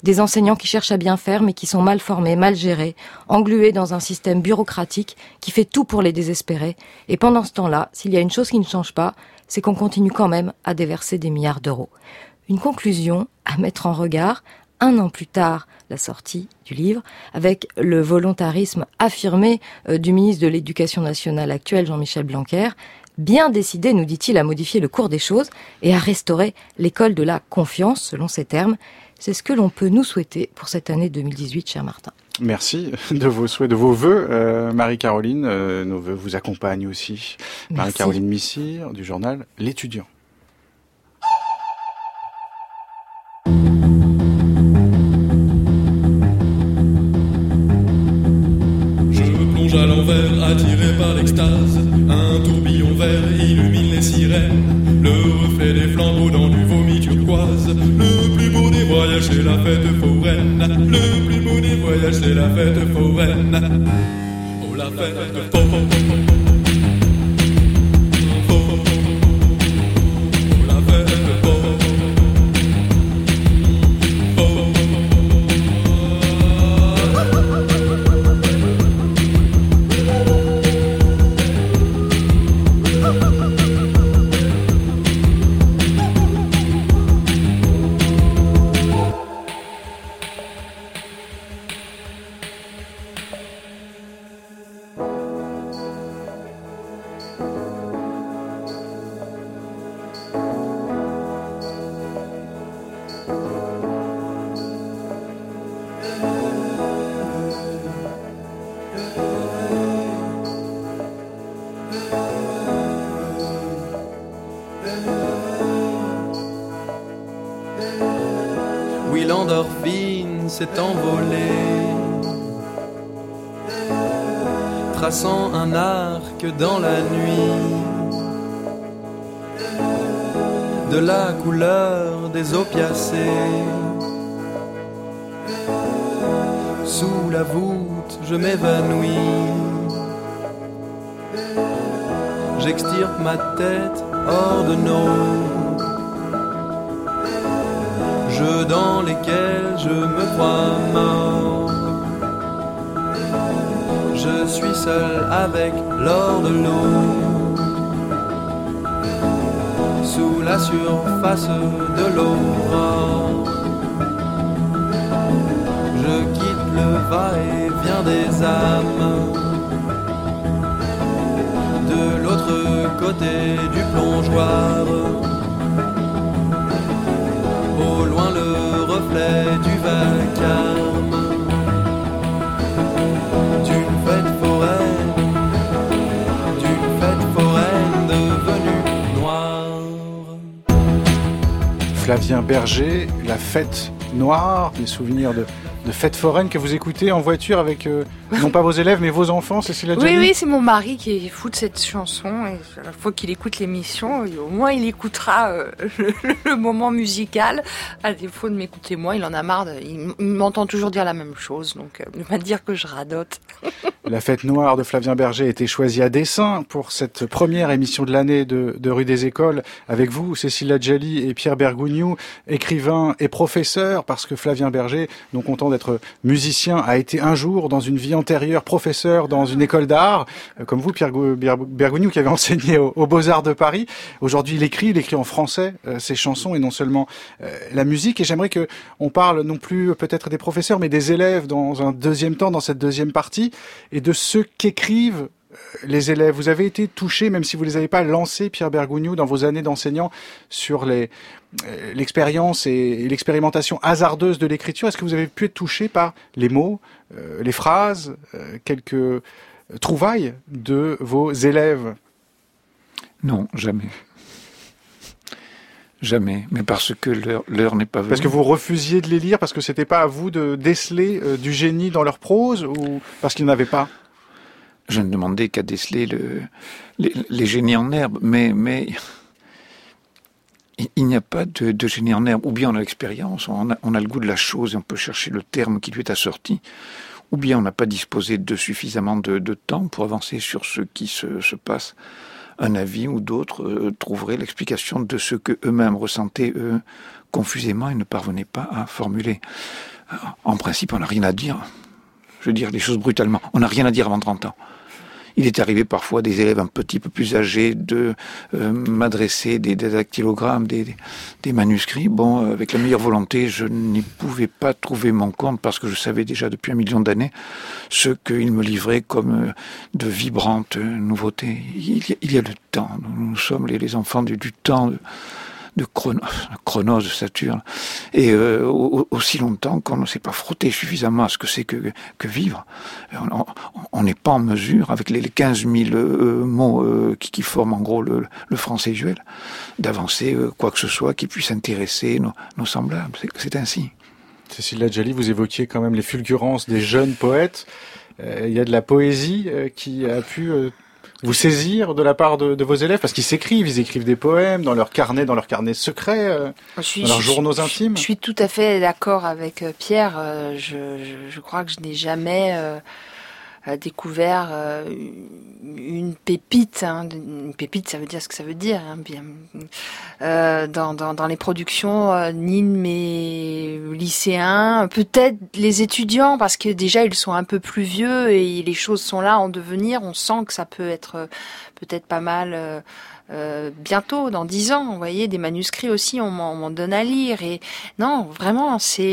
Des enseignants qui cherchent à bien faire mais qui sont mal formés, mal gérés, englués dans un système bureaucratique qui fait tout pour les désespérer. Et pendant ce temps-là, s'il y a une chose qui ne change pas, c'est qu'on continue quand même à déverser des milliards d'euros. Une conclusion à mettre en regard, 1 an plus tard, la sortie du livre, avec le volontarisme affirmé du ministre de l'Éducation nationale actuel, Jean-Michel Blanquer, bien décidé, nous dit-il, à modifier le cours des choses et à restaurer l'école de la confiance, selon ses termes. C'est ce que l'on peut nous souhaiter pour cette année 2018, cher Martin. Merci de vos souhaits, de vos vœux. Marie-Caroline, nos vœux vous accompagnent aussi. Merci. Marie-Caroline Missire, du journal L'Étudiant. À l'envers, attiré par l'extase, un tourbillon vert illumine les sirènes, le reflet des flambeaux dans du vomi turquoise. Le plus beau des voyages, c'est la fête foraine. Le plus beau des voyages, c'est la fête foraine. Oh, la fête foraine. Oui, l'endorphine s'est envolée, traçant un arc dans la nuit, de la couleur des opiacés. Sous la voûte, je m'évanouis, j'extirpe ma tête hors de nos jeux dans lesquels je me crois mort. Je suis seul avec l'or de l'eau, sous la surface de l'aurore. Je quitte le va-et-vient des âmes, de l'autre côté du plongeoir. Au loin le reflet du vacarme d'une fête foraine devenue noire. Flavien Berger, la fête noire, des souvenirs de fête foraine que vous écoutez en voiture avec, non pas vos élèves, mais vos enfants, Cécile Adjani. Oui, c'est mon mari qui est fou de cette chanson. Et à la fois qu'il écoute l'émission, au moins il écoutera le moment musical. À défaut de m'écouter moi, il en a marre. Il m'entend toujours dire la même chose, donc il va dire que je radote. La fête noire de Flavien Berger a été choisie à dessein pour cette première émission de l'année de Rue des Écoles. Avec vous, Cécile Adjali et Pierre Bergougnoux, écrivain et professeur, parce que Flavien Berger, non content d'être musicien, a été un jour dans une vie antérieure professeur dans une école d'art, comme vous, Pierre Bergougnoux, qui avait enseigné aux Beaux-Arts de Paris. Aujourd'hui, il écrit en français ses chansons et non seulement la musique. Et j'aimerais que on parle non plus peut-être des professeurs, mais des élèves dans un deuxième temps, dans cette deuxième partie, et de ceux qu'écrivent les élèves. Vous avez été touché, même si vous les avez pas lancés, Pierre Bergougnoux, dans vos années d'enseignant, sur l'expérience et l'expérimentation hasardeuse de l'écriture. Est-ce que vous avez pu être touché par les mots, les phrases, quelques trouvailles de vos élèves? Non, jamais. Jamais, mais parce que l'heure n'est pas venue. Parce que vous refusiez de les lire, parce que c'était pas à vous de déceler du génie dans leur prose, ou parce qu'ils n'avaient pas? Je ne demandais qu'à déceler les génies en herbe, mais il n'y a pas de génie en herbe. Ou bien on a l'expérience, on a le goût de la chose et on peut chercher le terme qui lui est assorti, ou bien on n'a pas disposé de suffisamment de temps pour avancer sur ce qui se passe. Un avis ou d'autres trouveraient l'explication de ce que eux-mêmes ressentaient confusément et ne parvenaient pas à formuler. En principe, on n'a rien à dire. Je veux dire les choses brutalement. On n'a rien à dire avant 30 ans. Il est arrivé parfois des élèves un petit peu plus âgés de m'adresser des dactylogrammes, des manuscrits. Bon, avec la meilleure volonté, je n'y pouvais pas trouver mon compte parce que je savais déjà depuis 1 million d'années ce qu'ils me livraient comme de vibrantes nouveautés. Il y a le temps. Nous sommes les enfants du temps de Chronos, de Saturne, et aussi longtemps qu'on ne s'est pas frotté suffisamment à ce que c'est que vivre. On n'est pas en mesure, avec les 15 000 mots qui forment en gros le français usuel, d'avancer quoi que ce soit qui puisse intéresser nos semblables. C'est ainsi. Cécile Ladjali, vous évoquiez quand même les fulgurances des jeunes poètes. Il y a de la poésie qui a pu vous saisir de la part de vos élèves, parce qu'ils écrivent des poèmes dans leur carnet secret, dans leurs journaux intimes. Je suis tout à fait d'accord avec Pierre. Je crois que je n'ai jamais découvert une pépite. Une pépite, ça veut dire ce que ça veut dire. Bien, dans les productions, ni de mes lycéens, peut-être les étudiants, parce que déjà ils sont un peu plus vieux et les choses sont là en devenir. On sent que ça peut être peut-être pas mal. Bientôt, dans 10 ans, vous voyez, des manuscrits aussi, on m'en donne à lire. Et non, vraiment, c'est,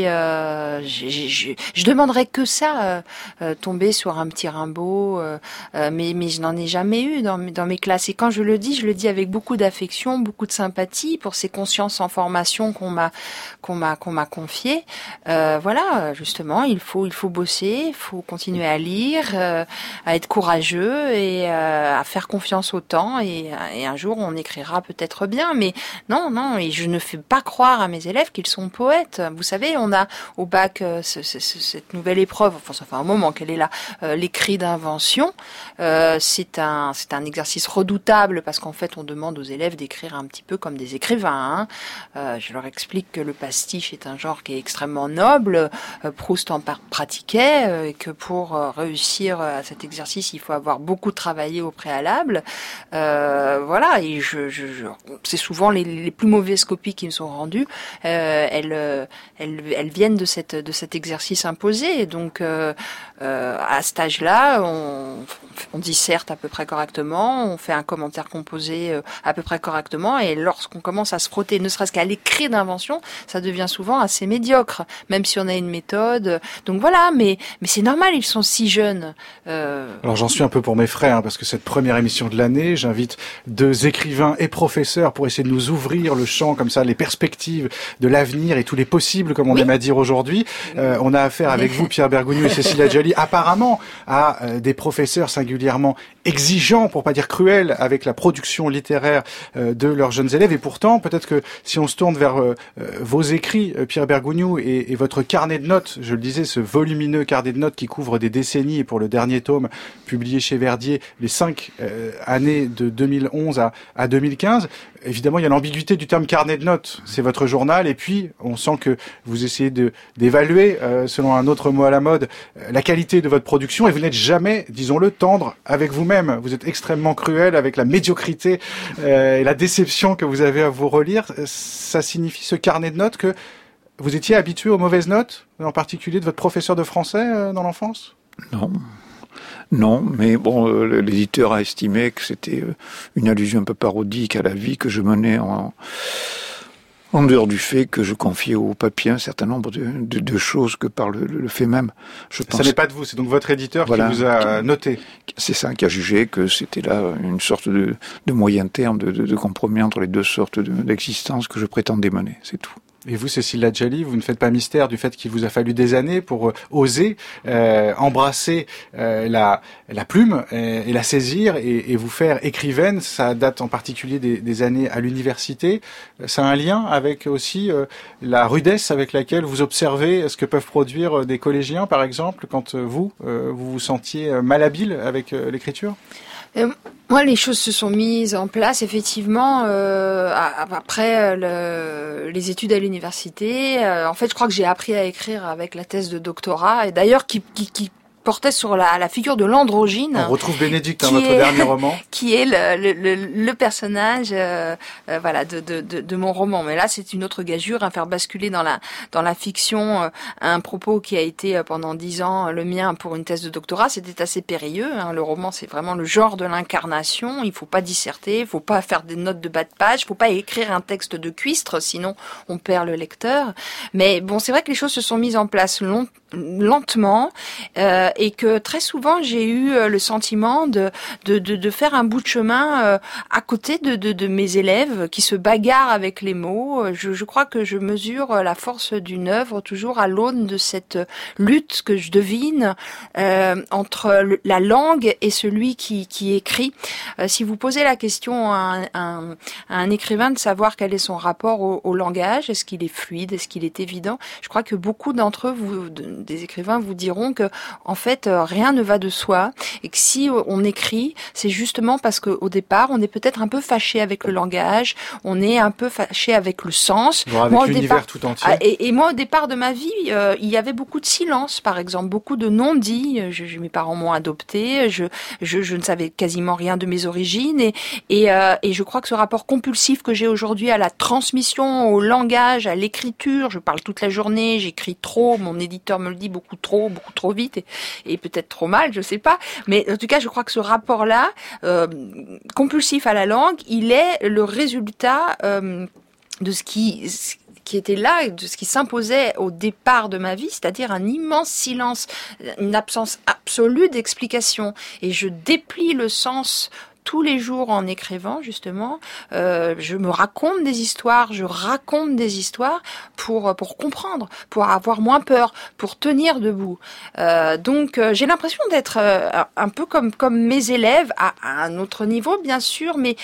je demanderais que ça, tomber sur un petit Rimbaud, mais je n'en ai jamais eu dans mes classes. Et quand je le dis avec beaucoup d'affection, beaucoup de sympathie pour ces consciences en formation qu'on m'a confiées. Voilà, justement, il faut bosser, il faut continuer à lire, à être courageux et à faire confiance au temps et un jour on écrira peut-être bien, mais non, et je ne fais pas croire à mes élèves qu'ils sont poètes. Vous savez, on a au bac cette nouvelle épreuve, enfin ça fait un moment qu'elle est là, l'écrit d'invention. C'est un exercice redoutable parce qu'en fait on demande aux élèves d'écrire un petit peu comme des écrivains. Je leur explique que le pastiche est un genre qui est extrêmement noble. Proust en pratiquait, et que pour réussir à cet exercice, il faut avoir beaucoup travaillé au préalable. Voilà, et c'est souvent les plus mauvaises copies qui me sont rendues. Elles viennent de cet exercice imposé. Et donc, à cet âge-là, on disserte à peu près correctement, on fait un commentaire composé à peu près correctement, et lorsqu'on commence à se frotter, ne serait-ce qu'à l'écrit d'invention, ça devient souvent assez médiocre, même si on a une méthode. Donc voilà, mais c'est normal, ils sont si jeunes. Alors j'en suis un peu pour mes frères, parce que cette première émission de l'année, j'invite 2 écrivains et professeurs pour essayer de nous ouvrir le champ comme ça, les perspectives de l'avenir et tous les possibles, comme on aime à dire aujourd'hui. On a affaire avec vous, Pierre Bergogneau et Cécile Ladjali, apparemment à des professeurs singulièrement exigeants, pour pas dire cruels, avec la production littéraire de leurs jeunes élèves. Et pourtant, peut-être que si on se tourne vers vos écrits, Pierre Bergogneau, et votre carnet de notes, je le disais, ce volumineux carnet de notes qui couvre des décennies, et pour le dernier tome publié chez Verdier, les 5 années de 2011 à 2015, évidemment, il y a l'ambiguïté du terme carnet de notes. C'est votre journal, et puis on sent que vous essayez d'évaluer, selon un autre mot à la mode, la qualité de votre production, et vous n'êtes jamais, disons-le, tendre avec vous-même. Vous êtes extrêmement cruel avec la médiocrité et la déception que vous avez à vous relire. Ça signifie, ce carnet de notes, que vous étiez habitué aux mauvaises notes, en particulier de votre professeur de français dans l'enfance ? Non, mais bon, l'éditeur a estimé que c'était une allusion un peu parodique à la vie que je menais en dehors du fait que je confiais au papier un certain nombre de choses que par le fait même. Ça n'est pas de vous, c'est donc votre éditeur qui vous a noté. C'est ça, qui a jugé que c'était là une sorte de moyen terme, de compromis entre les 2 sortes d'existence que je prétendais mener, c'est tout. Et vous, Cécile Ladjali, vous ne faites pas mystère du fait qu'il vous a fallu des années pour oser embrasser la plume et la saisir et vous faire écrivaine. Ça date en particulier des années à l'université. Ça a un lien avec aussi la rudesse avec laquelle vous observez ce que peuvent produire des collégiens, par exemple, quand vous vous sentiez malhabile avec l'écriture ? Moi, les choses se sont mises en place effectivement après les études à l'université. En fait, je crois que j'ai appris à écrire avec la thèse de doctorat, et d'ailleurs qui portait sur la figure de l'androgyne. On retrouve Bénédicte dans votre dernier roman. Qui est le personnage de mon roman. Mais là, c'est une autre gageure, faire basculer dans la fiction un propos qui a été pendant 10 ans le mien pour une thèse de doctorat. C'était assez périlleux. Le roman, c'est vraiment le genre de l'incarnation. Il faut pas disserter, il faut pas faire des notes de bas de page, il faut pas écrire un texte de cuistre, sinon on perd le lecteur. Mais bon, c'est vrai que les choses se sont mises en place lentement et que très souvent j'ai eu le sentiment de faire un bout de chemin à côté de mes élèves qui se bagarrent avec les mots. Je crois que je mesure la force d'une œuvre toujours à l'aune de cette lutte que je devine entre la langue et celui qui écrit. Si vous posez la question à un écrivain de savoir quel est son rapport au langage, est-ce qu'il est fluide, est-ce qu'il est évident, je crois que beaucoup d'entre eux, des écrivains, vous diront que en fait rien ne va de soi et que si on écrit, c'est justement parce qu'au départ on est peut-être un peu fâché avec le langage, on est un peu fâché avec le sens. Avec moi, l'univers tout entier. Et moi, au départ de ma vie, il y avait beaucoup de silence, par exemple, beaucoup de non-dits. Mes parents m'ont adopté, je ne savais quasiment rien de mes origines et je crois que ce rapport compulsif que j'ai aujourd'hui à la transmission, au langage, à l'écriture, je parle toute la journée, j'écris trop, mon éditeur me le dit beaucoup trop vite et peut-être trop mal, je sais pas. Mais en tout cas, je crois que ce rapport-là, compulsif à la langue, il est le résultat de ce qui était là, de ce qui s'imposait au départ de ma vie, c'est-à-dire un immense silence, une absence absolue d'explication. Et je déplie le sens tous les jours en écrivant, justement. Je me raconte des histoires, je raconte des histoires pour comprendre, pour avoir moins peur, pour tenir debout. Donc j'ai l'impression d'être un peu comme mes élèves, à un autre niveau bien sûr, mais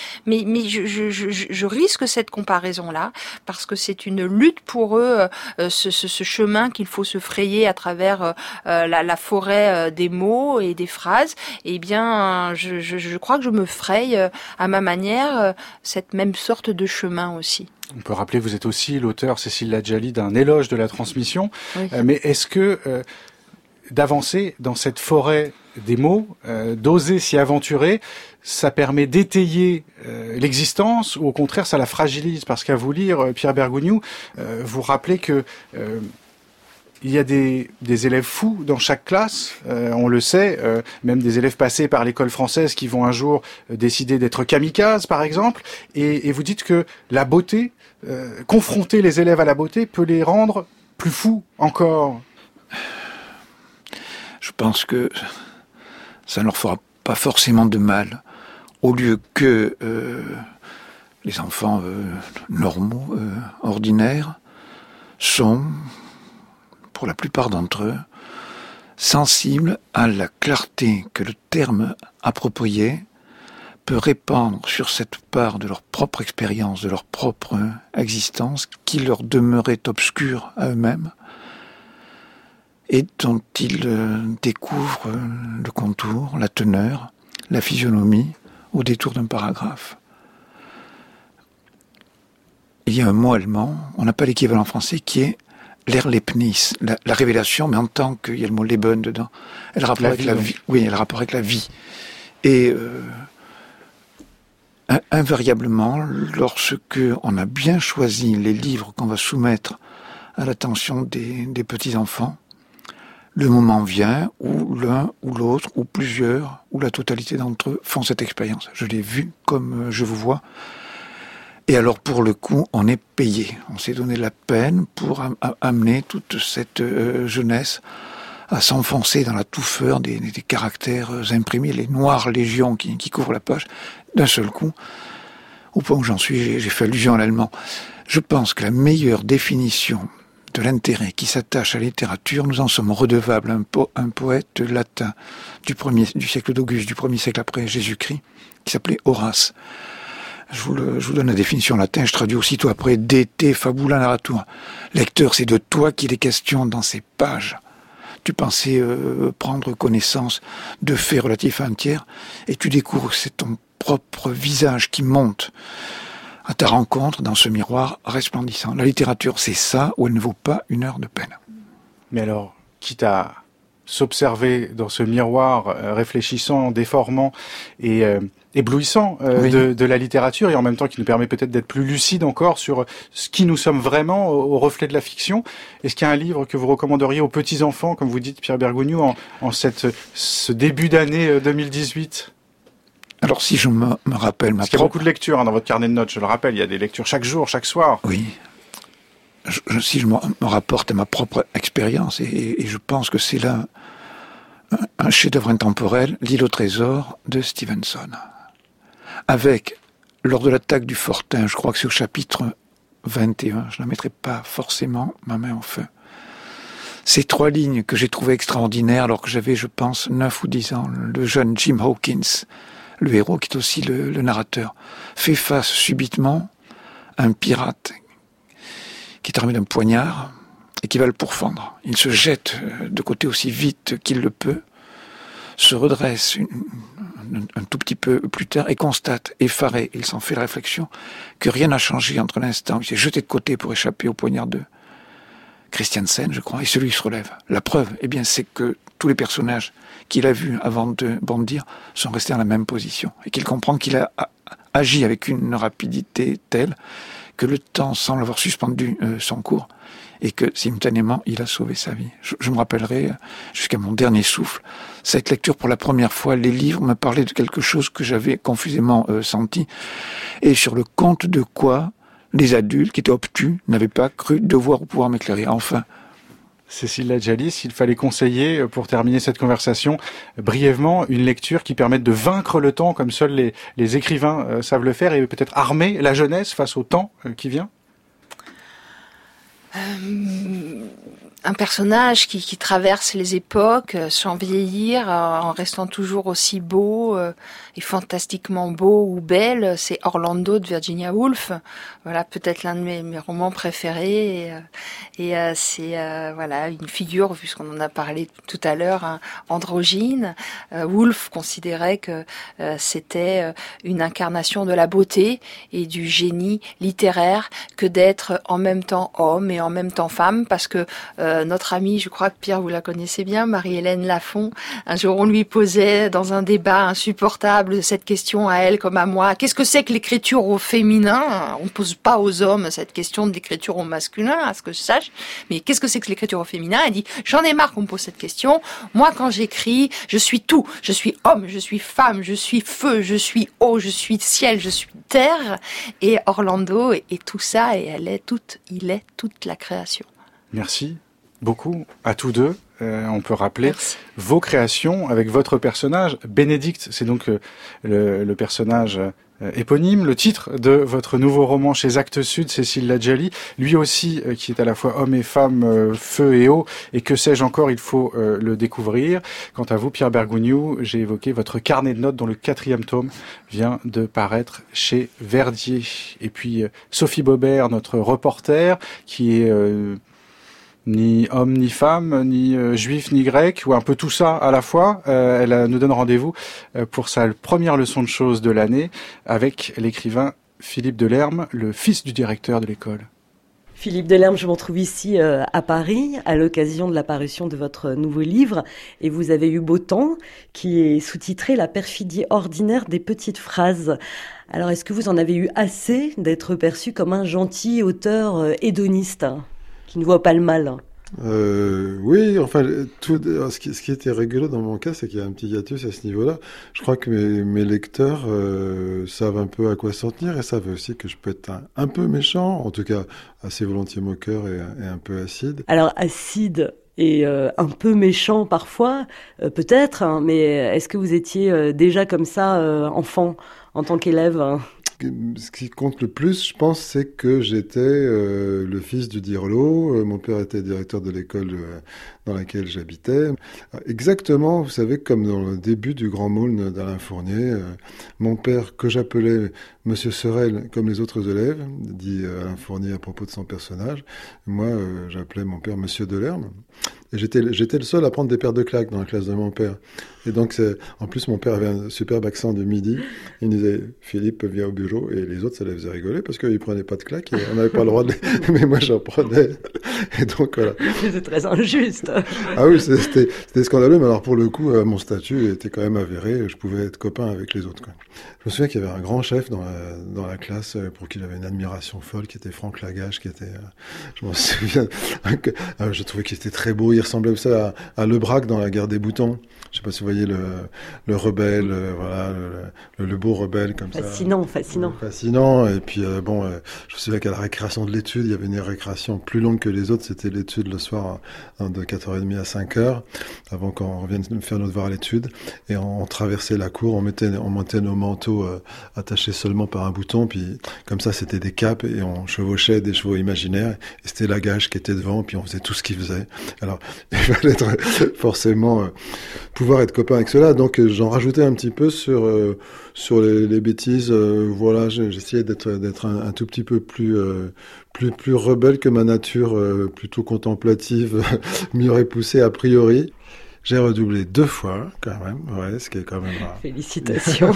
je risque cette comparaison-là, parce que c'est une lutte pour eux, ce chemin qu'il faut se frayer à travers la forêt des mots et des phrases. Eh bien, je crois que je me fraye à ma manière cette même sorte de chemin aussi. On peut rappeler, vous êtes aussi l'auteur, Cécile Ladjali, d'un éloge de la transmission. Oui. Mais est-ce que d'avancer dans cette forêt des mots, d'oser s'y aventurer, ça permet d'étayer l'existence ou au contraire ça la fragilise? Parce qu'à vous lire, Pierre Bergougnoux, vous rappelez que il y a des élèves fous dans chaque classe, on le sait, même des élèves passés par l'école française qui vont un jour décider d'être kamikazes, par exemple, et vous dites que la beauté, confronter les élèves à la beauté peut les rendre plus fous encore. Je pense que ça ne leur fera pas forcément de mal, au lieu que les enfants normaux, ordinaires, sont, pour la plupart d'entre eux, sensibles à la clarté que le terme approprié peut répandre sur cette part de leur propre expérience, de leur propre existence, qui leur demeurait obscure à eux-mêmes, et dont ils découvrent le contour, la teneur, la physionomie au détour d'un paragraphe. Il y a un mot allemand, on n'a pas l'équivalent français, qui est l'Erlebnis, la révélation, mais en tant qu'il y a le mot Leben dedans, elle a rapport avec la vie. Oui, elle a rapport avec la vie. Et invariablement, lorsque on a bien choisi les livres qu'on va soumettre à l'attention des petits-enfants, le moment vient où l'un ou l'autre, ou plusieurs, ou la totalité d'entre eux font cette expérience. Je l'ai vu comme je vous vois. Et alors, pour le coup, on est payé. On s'est donné la peine pour amener toute cette jeunesse à s'enfoncer dans la touffeur des caractères imprimés, les noires légions qui couvrent la page, d'un seul coup. Au point où j'en suis, j'ai fait allusion à l'allemand. Je pense que la meilleure définition de l'intérêt qui s'attache à la littérature, nous en sommes redevables à un poète latin du siècle d'Auguste, du 1er siècle après Jésus-Christ, qui s'appelait Horace. Je vous donne la définition en latin, je traduis aussitôt après, de te fabula narratur. Lecteur, c'est de toi qu'il est question dans ces pages. Tu pensais prendre connaissance de faits relatifs à un tiers, et tu découvres que c'est ton propre visage qui monte à ta rencontre dans ce miroir resplendissant. La littérature, c'est ça, où elle ne vaut pas une heure de peine. Mais alors, quitte à s'observer dans ce miroir réfléchissant, déformant et éblouissant de la littérature, et en même temps qui nous permet peut-être d'être plus lucide encore sur ce qui nous sommes vraiment au reflet de la fiction. Est-ce qu'il y a un livre que vous recommanderiez aux petits-enfants, comme vous dites, Pierre Bergogneau, en ce début d'année 2018 ? Alors si je me rappelle Parce qu'il y a beaucoup de lectures dans votre carnet de notes, je le rappelle, il y a des lectures chaque jour, chaque soir. Oui. Si je me rapporte à ma propre expérience, et je pense que c'est là un chef-d'œuvre intemporel, L'île au trésor de Stevenson. Avec, lors de l'attaque du Fortin, je crois que c'est au chapitre 21, je ne mettrai pas forcément ma main en feu. Ces 3 lignes que j'ai trouvées extraordinaires alors que j'avais, je pense, 9 ou 10 ans, le jeune Jim Hawkins, le héros qui est aussi le narrateur, fait face subitement à un pirate qui est armé d'un poignard et qui va le pourfendre. Il se jette de côté aussi vite qu'il le peut, se redresse un tout petit peu plus tard et constate, effaré, il s'en fait la réflexion, que rien n'a changé entre l'instant où il s'est jeté de côté pour échapper au poignard de Christiansen, je crois, et celui se relève. La preuve, eh bien, c'est que tous les personnages qu'il a vus avant de bondir sont restés dans la même position et qu'il comprend qu'il a agi avec une rapidité telle que le temps semble avoir suspendu son cours et que simultanément il a sauvé sa vie. Je me rappellerai jusqu'à mon dernier souffle cette lecture. Pour la première fois, les livres me parlaient de quelque chose que j'avais confusément senti et sur le compte de quoi les adultes qui étaient obtus n'avaient pas cru devoir ou pouvoir m'éclairer. Enfin, Cécile Ladjaly, s'il fallait conseiller, pour terminer cette conversation, brièvement, une lecture qui permette de vaincre le temps comme seuls les écrivains savent le faire et peut-être armer la jeunesse face au temps qui vient ? Un personnage qui traverse les époques sans vieillir, en restant toujours aussi beau et fantastiquement beau ou belle, c'est Orlando de Virginia Woolf. Voilà, peut-être l'un de mes romans préférés. Et c'est voilà une figure, puisqu'on en a parlé tout à l'heure, androgyne. Woolf considérait que c'était une incarnation de la beauté et du génie littéraire que d'être en même temps homme et en même temps femme, parce que notre amie, je crois que Pierre, vous la connaissez bien, Marie-Hélène Lafont, un jour on lui posait dans un débat insupportable cette question à elle comme à moi: qu'est-ce que c'est que l'écriture au féminin? On ne pose pas aux hommes cette question de l'écriture au masculin, à ce que je sache, mais qu'est-ce que c'est que l'écriture au féminin? Elle dit: j'en ai marre qu'on me pose cette question, moi quand j'écris, je suis tout, je suis homme, je suis femme, je suis feu, je suis eau, je suis ciel, je suis terre, et Orlando est tout ça, et il est toute la création. Merci beaucoup à tous deux. On peut rappeler vos créations avec votre personnage. Bénédicte, c'est donc le personnage éponyme, le titre de votre nouveau roman chez Actes Sud, Cécile Ladjaly. Lui aussi, qui est à la fois homme et femme, feu et eau, et que sais-je encore, il faut le découvrir. Quant à vous, Pierre Bergogneau, j'ai évoqué votre carnet de notes dont le 4e tome vient de paraître chez Verdier. Et puis Sophie Bobert, notre reporter, qui est ni homme ni femme, ni juif ni grec, ou un peu tout ça à la fois. Elle nous donne rendez-vous pour sa première leçon de choses de l'année avec l'écrivain Philippe Delerme, le fils du directeur de l'école. Philippe Delerme, je m'en trouve ici à Paris à l'occasion de la parution de votre nouveau livre, et vous avez eu beau temps, qui est sous-titré « La perfidie ordinaire des petites phrases ». Alors est-ce que vous en avez eu assez d'être perçu comme un gentil auteur hédoniste qui ne voit pas le mal? Oui, enfin, ce qui était rigolo dans mon cas, c'est qu'il y a un petit hiatus à ce niveau-là. Je crois que mes lecteurs savent un peu à quoi s'en tenir, et savent aussi que je peux être un peu méchant, en tout cas assez volontiers moqueur et un peu acide. Alors acide et un peu méchant parfois, peut-être, hein, mais est-ce que vous étiez déjà comme ça enfant, en tant qu'élève? Ce qui compte le plus, je pense, c'est que j'étais le fils du dirlo. Mon père était directeur de l'école dans laquelle j'habitais. Exactement, vous savez, comme dans le début du Grand Moulin d'Alain Fournier, mon père, que j'appelais Monsieur Sorel, comme les autres élèves, dit Alain Fournier à propos de son personnage. Moi, j'appelais mon père Monsieur Delerme. Et j'étais le seul à prendre des paires de claques dans la classe de mon père. Et donc, en plus, mon père avait un superbe accent de midi. Il me disait « Philippe, viens au bureau ». Et les autres, ça les faisait rigoler parce qu'ils prenaient pas de claques. Et on n'avait pas le droit de les... Mais moi, j'en prenais. Et donc, voilà. C'est très injuste. Ah oui, c'était scandaleux, mais alors pour le coup, mon statut était quand même avéré. Je pouvais être copain avec les autres, quoi. Je me souviens qu'il y avait un grand chef dans la classe pour qui j'avais une admiration folle, qui était Franck Lagache, qui était, je m'en souviens, je trouvais qu'il était très beau. Il ressemblait aussi à Lebrac dans La Guerre des boutons. Je sais pas si vous voyez le rebelle, voilà, le beau rebelle comme fascinant, ça. Fascinant. Et puis je me souviens qu'à la récréation de l'étude, il y avait une récréation plus longue que les autres. C'était l'étude le soir de 4h30 à 5h, avant qu'on revienne faire notre devoir à l'étude. Et on traversait la cour, on montait nos manteaux attachés seulement par un bouton, puis comme ça c'était des capes et on chevauchait des chevaux imaginaires. Et c'était Lagache qui était devant, puis on faisait tout ce qu'il faisait. Alors il fallait forcément pouvoir être copain avec cela. Donc j'en rajoutais un petit peu sur les bêtises. Voilà, j'essayais d'être un tout petit peu plus rebelle que ma nature plutôt contemplative m'y aurait poussé a priori. J'ai redoublé 2 fois, quand même, ouais, ce qui est quand même rare. Félicitations.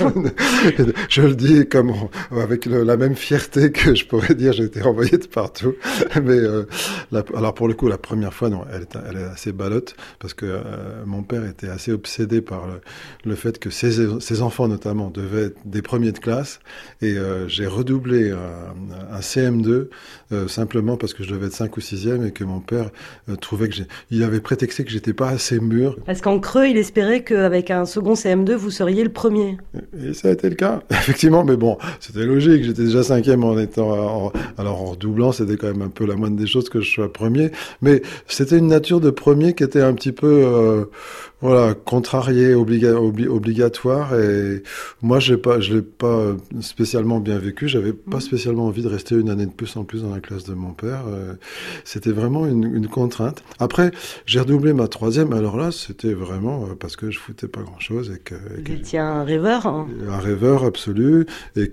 Je le dis avec la même fierté que je pourrais dire j'ai été envoyé de partout. Mais alors pour le coup, la première fois, non, elle est assez balotte, parce que mon père était assez obsédé par le fait que ses enfants, notamment, devaient être des premiers de classe. Et j'ai redoublé un CM2, simplement parce que je devais être 5 ou 6e, et que mon père trouvait que il avait prétexté que j'étais pas assez mûr. Parce qu'en creux, il espérait qu'avec un second CM2, vous seriez le premier. Et ça a été le cas, effectivement. Mais bon, c'était logique. J'étais déjà 5e alors en redoublant, c'était quand même un peu la moindre des choses que je sois premier. Mais c'était une nature de premier qui était un petit peu, contrariée, obligatoire. Et moi, je l'ai pas spécialement bien vécu. J'avais pas spécialement envie de rester une année de plus en plus dans la classe de mon père. C'était vraiment une contrainte. Après, j'ai redoublé ma 3e. Alors là, c'était vraiment parce que je foutais pas grand-chose et que vous étiez un rêveur, hein. Un rêveur absolu, et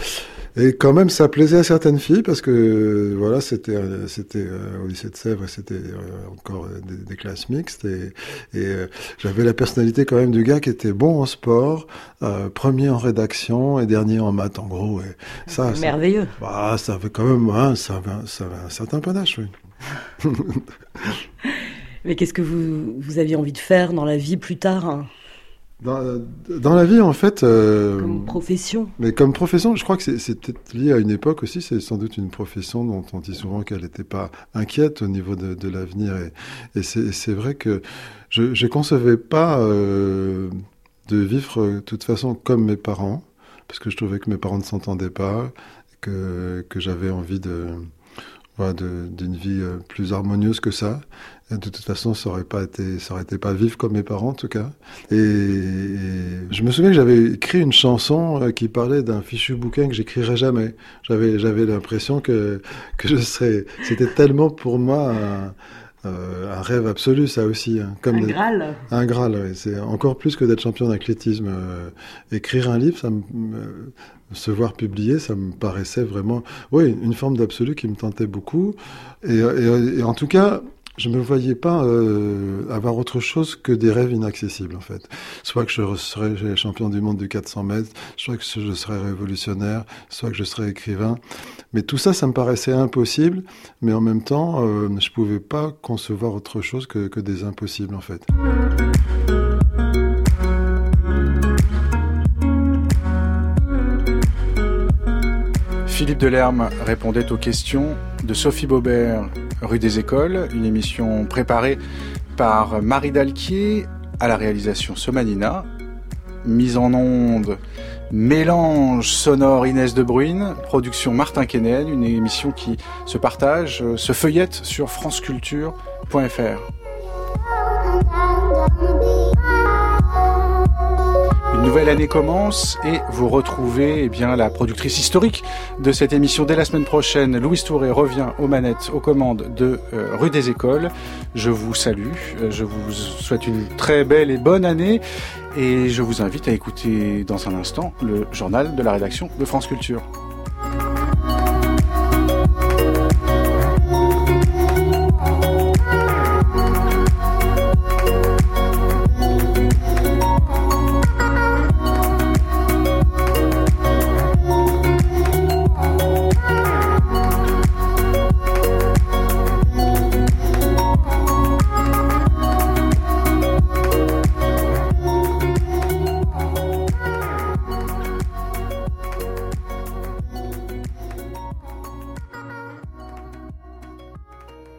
quand même ça plaisait à certaines filles, parce que voilà, c'était au lycée de Sèvres, c'était encore des classes mixtes, et j'avais la personnalité quand même du gars qui était bon en sport, premier en rédaction et dernier en maths, en gros. Et ça, merveilleux. Ça avait quand même ça avait un certain panache, oui. Mais qu'est-ce que vous aviez envie de faire dans la vie plus tard, hein? Dans la vie, en fait... comme profession. Mais comme profession, je crois que c'est peut-être lié à une époque aussi. C'est sans doute une profession dont on dit souvent qu'elle n'était pas inquiète au niveau de l'avenir. Et c'est vrai que je concevais pas de vivre de toute façon comme mes parents, parce que je trouvais que mes parents ne s'entendaient pas, que j'avais envie d'une vie plus harmonieuse que ça. Et de toute façon, ça aurait été pas vivre comme mes parents, en tout cas. Et je me souviens que j'avais écrit une chanson qui parlait d'un fichu bouquin que j'écrirais jamais. J'avais l'impression que c'était tellement pour moi un rêve absolu, ça aussi. Hein, comme Graal. Un Graal, oui. C'est encore plus que d'être champion d'athlétisme. Écrire un livre, se voir publier, ça me paraissait vraiment, une forme d'absolu qui me tentait beaucoup. Et en tout cas, je me voyais pas avoir autre chose que des rêves inaccessibles, en fait. Soit que je serais champion du monde du 400 mètres, soit que je serais révolutionnaire, soit que je serais écrivain. Mais tout ça, ça me paraissait impossible, mais en même temps, je pouvais pas concevoir autre chose que des impossibles, en fait. Philippe Delerme répondait aux questions de Sophie Baubert, rue des Écoles, une émission préparée par Marie Dalquier, à la réalisation Somanina, mise en onde, mélange sonore Inès De Bruyne, production Martin Kenen, une émission qui se partage, se feuillette sur franceculture.fr. Une nouvelle année commence et vous retrouvez la productrice historique de cette émission dès la semaine prochaine. Louise Touré revient aux manettes, aux commandes de Rue des Écoles. Je vous salue, je vous souhaite une très belle et bonne année et je vous invite à écouter dans un instant le journal de la rédaction de France Culture.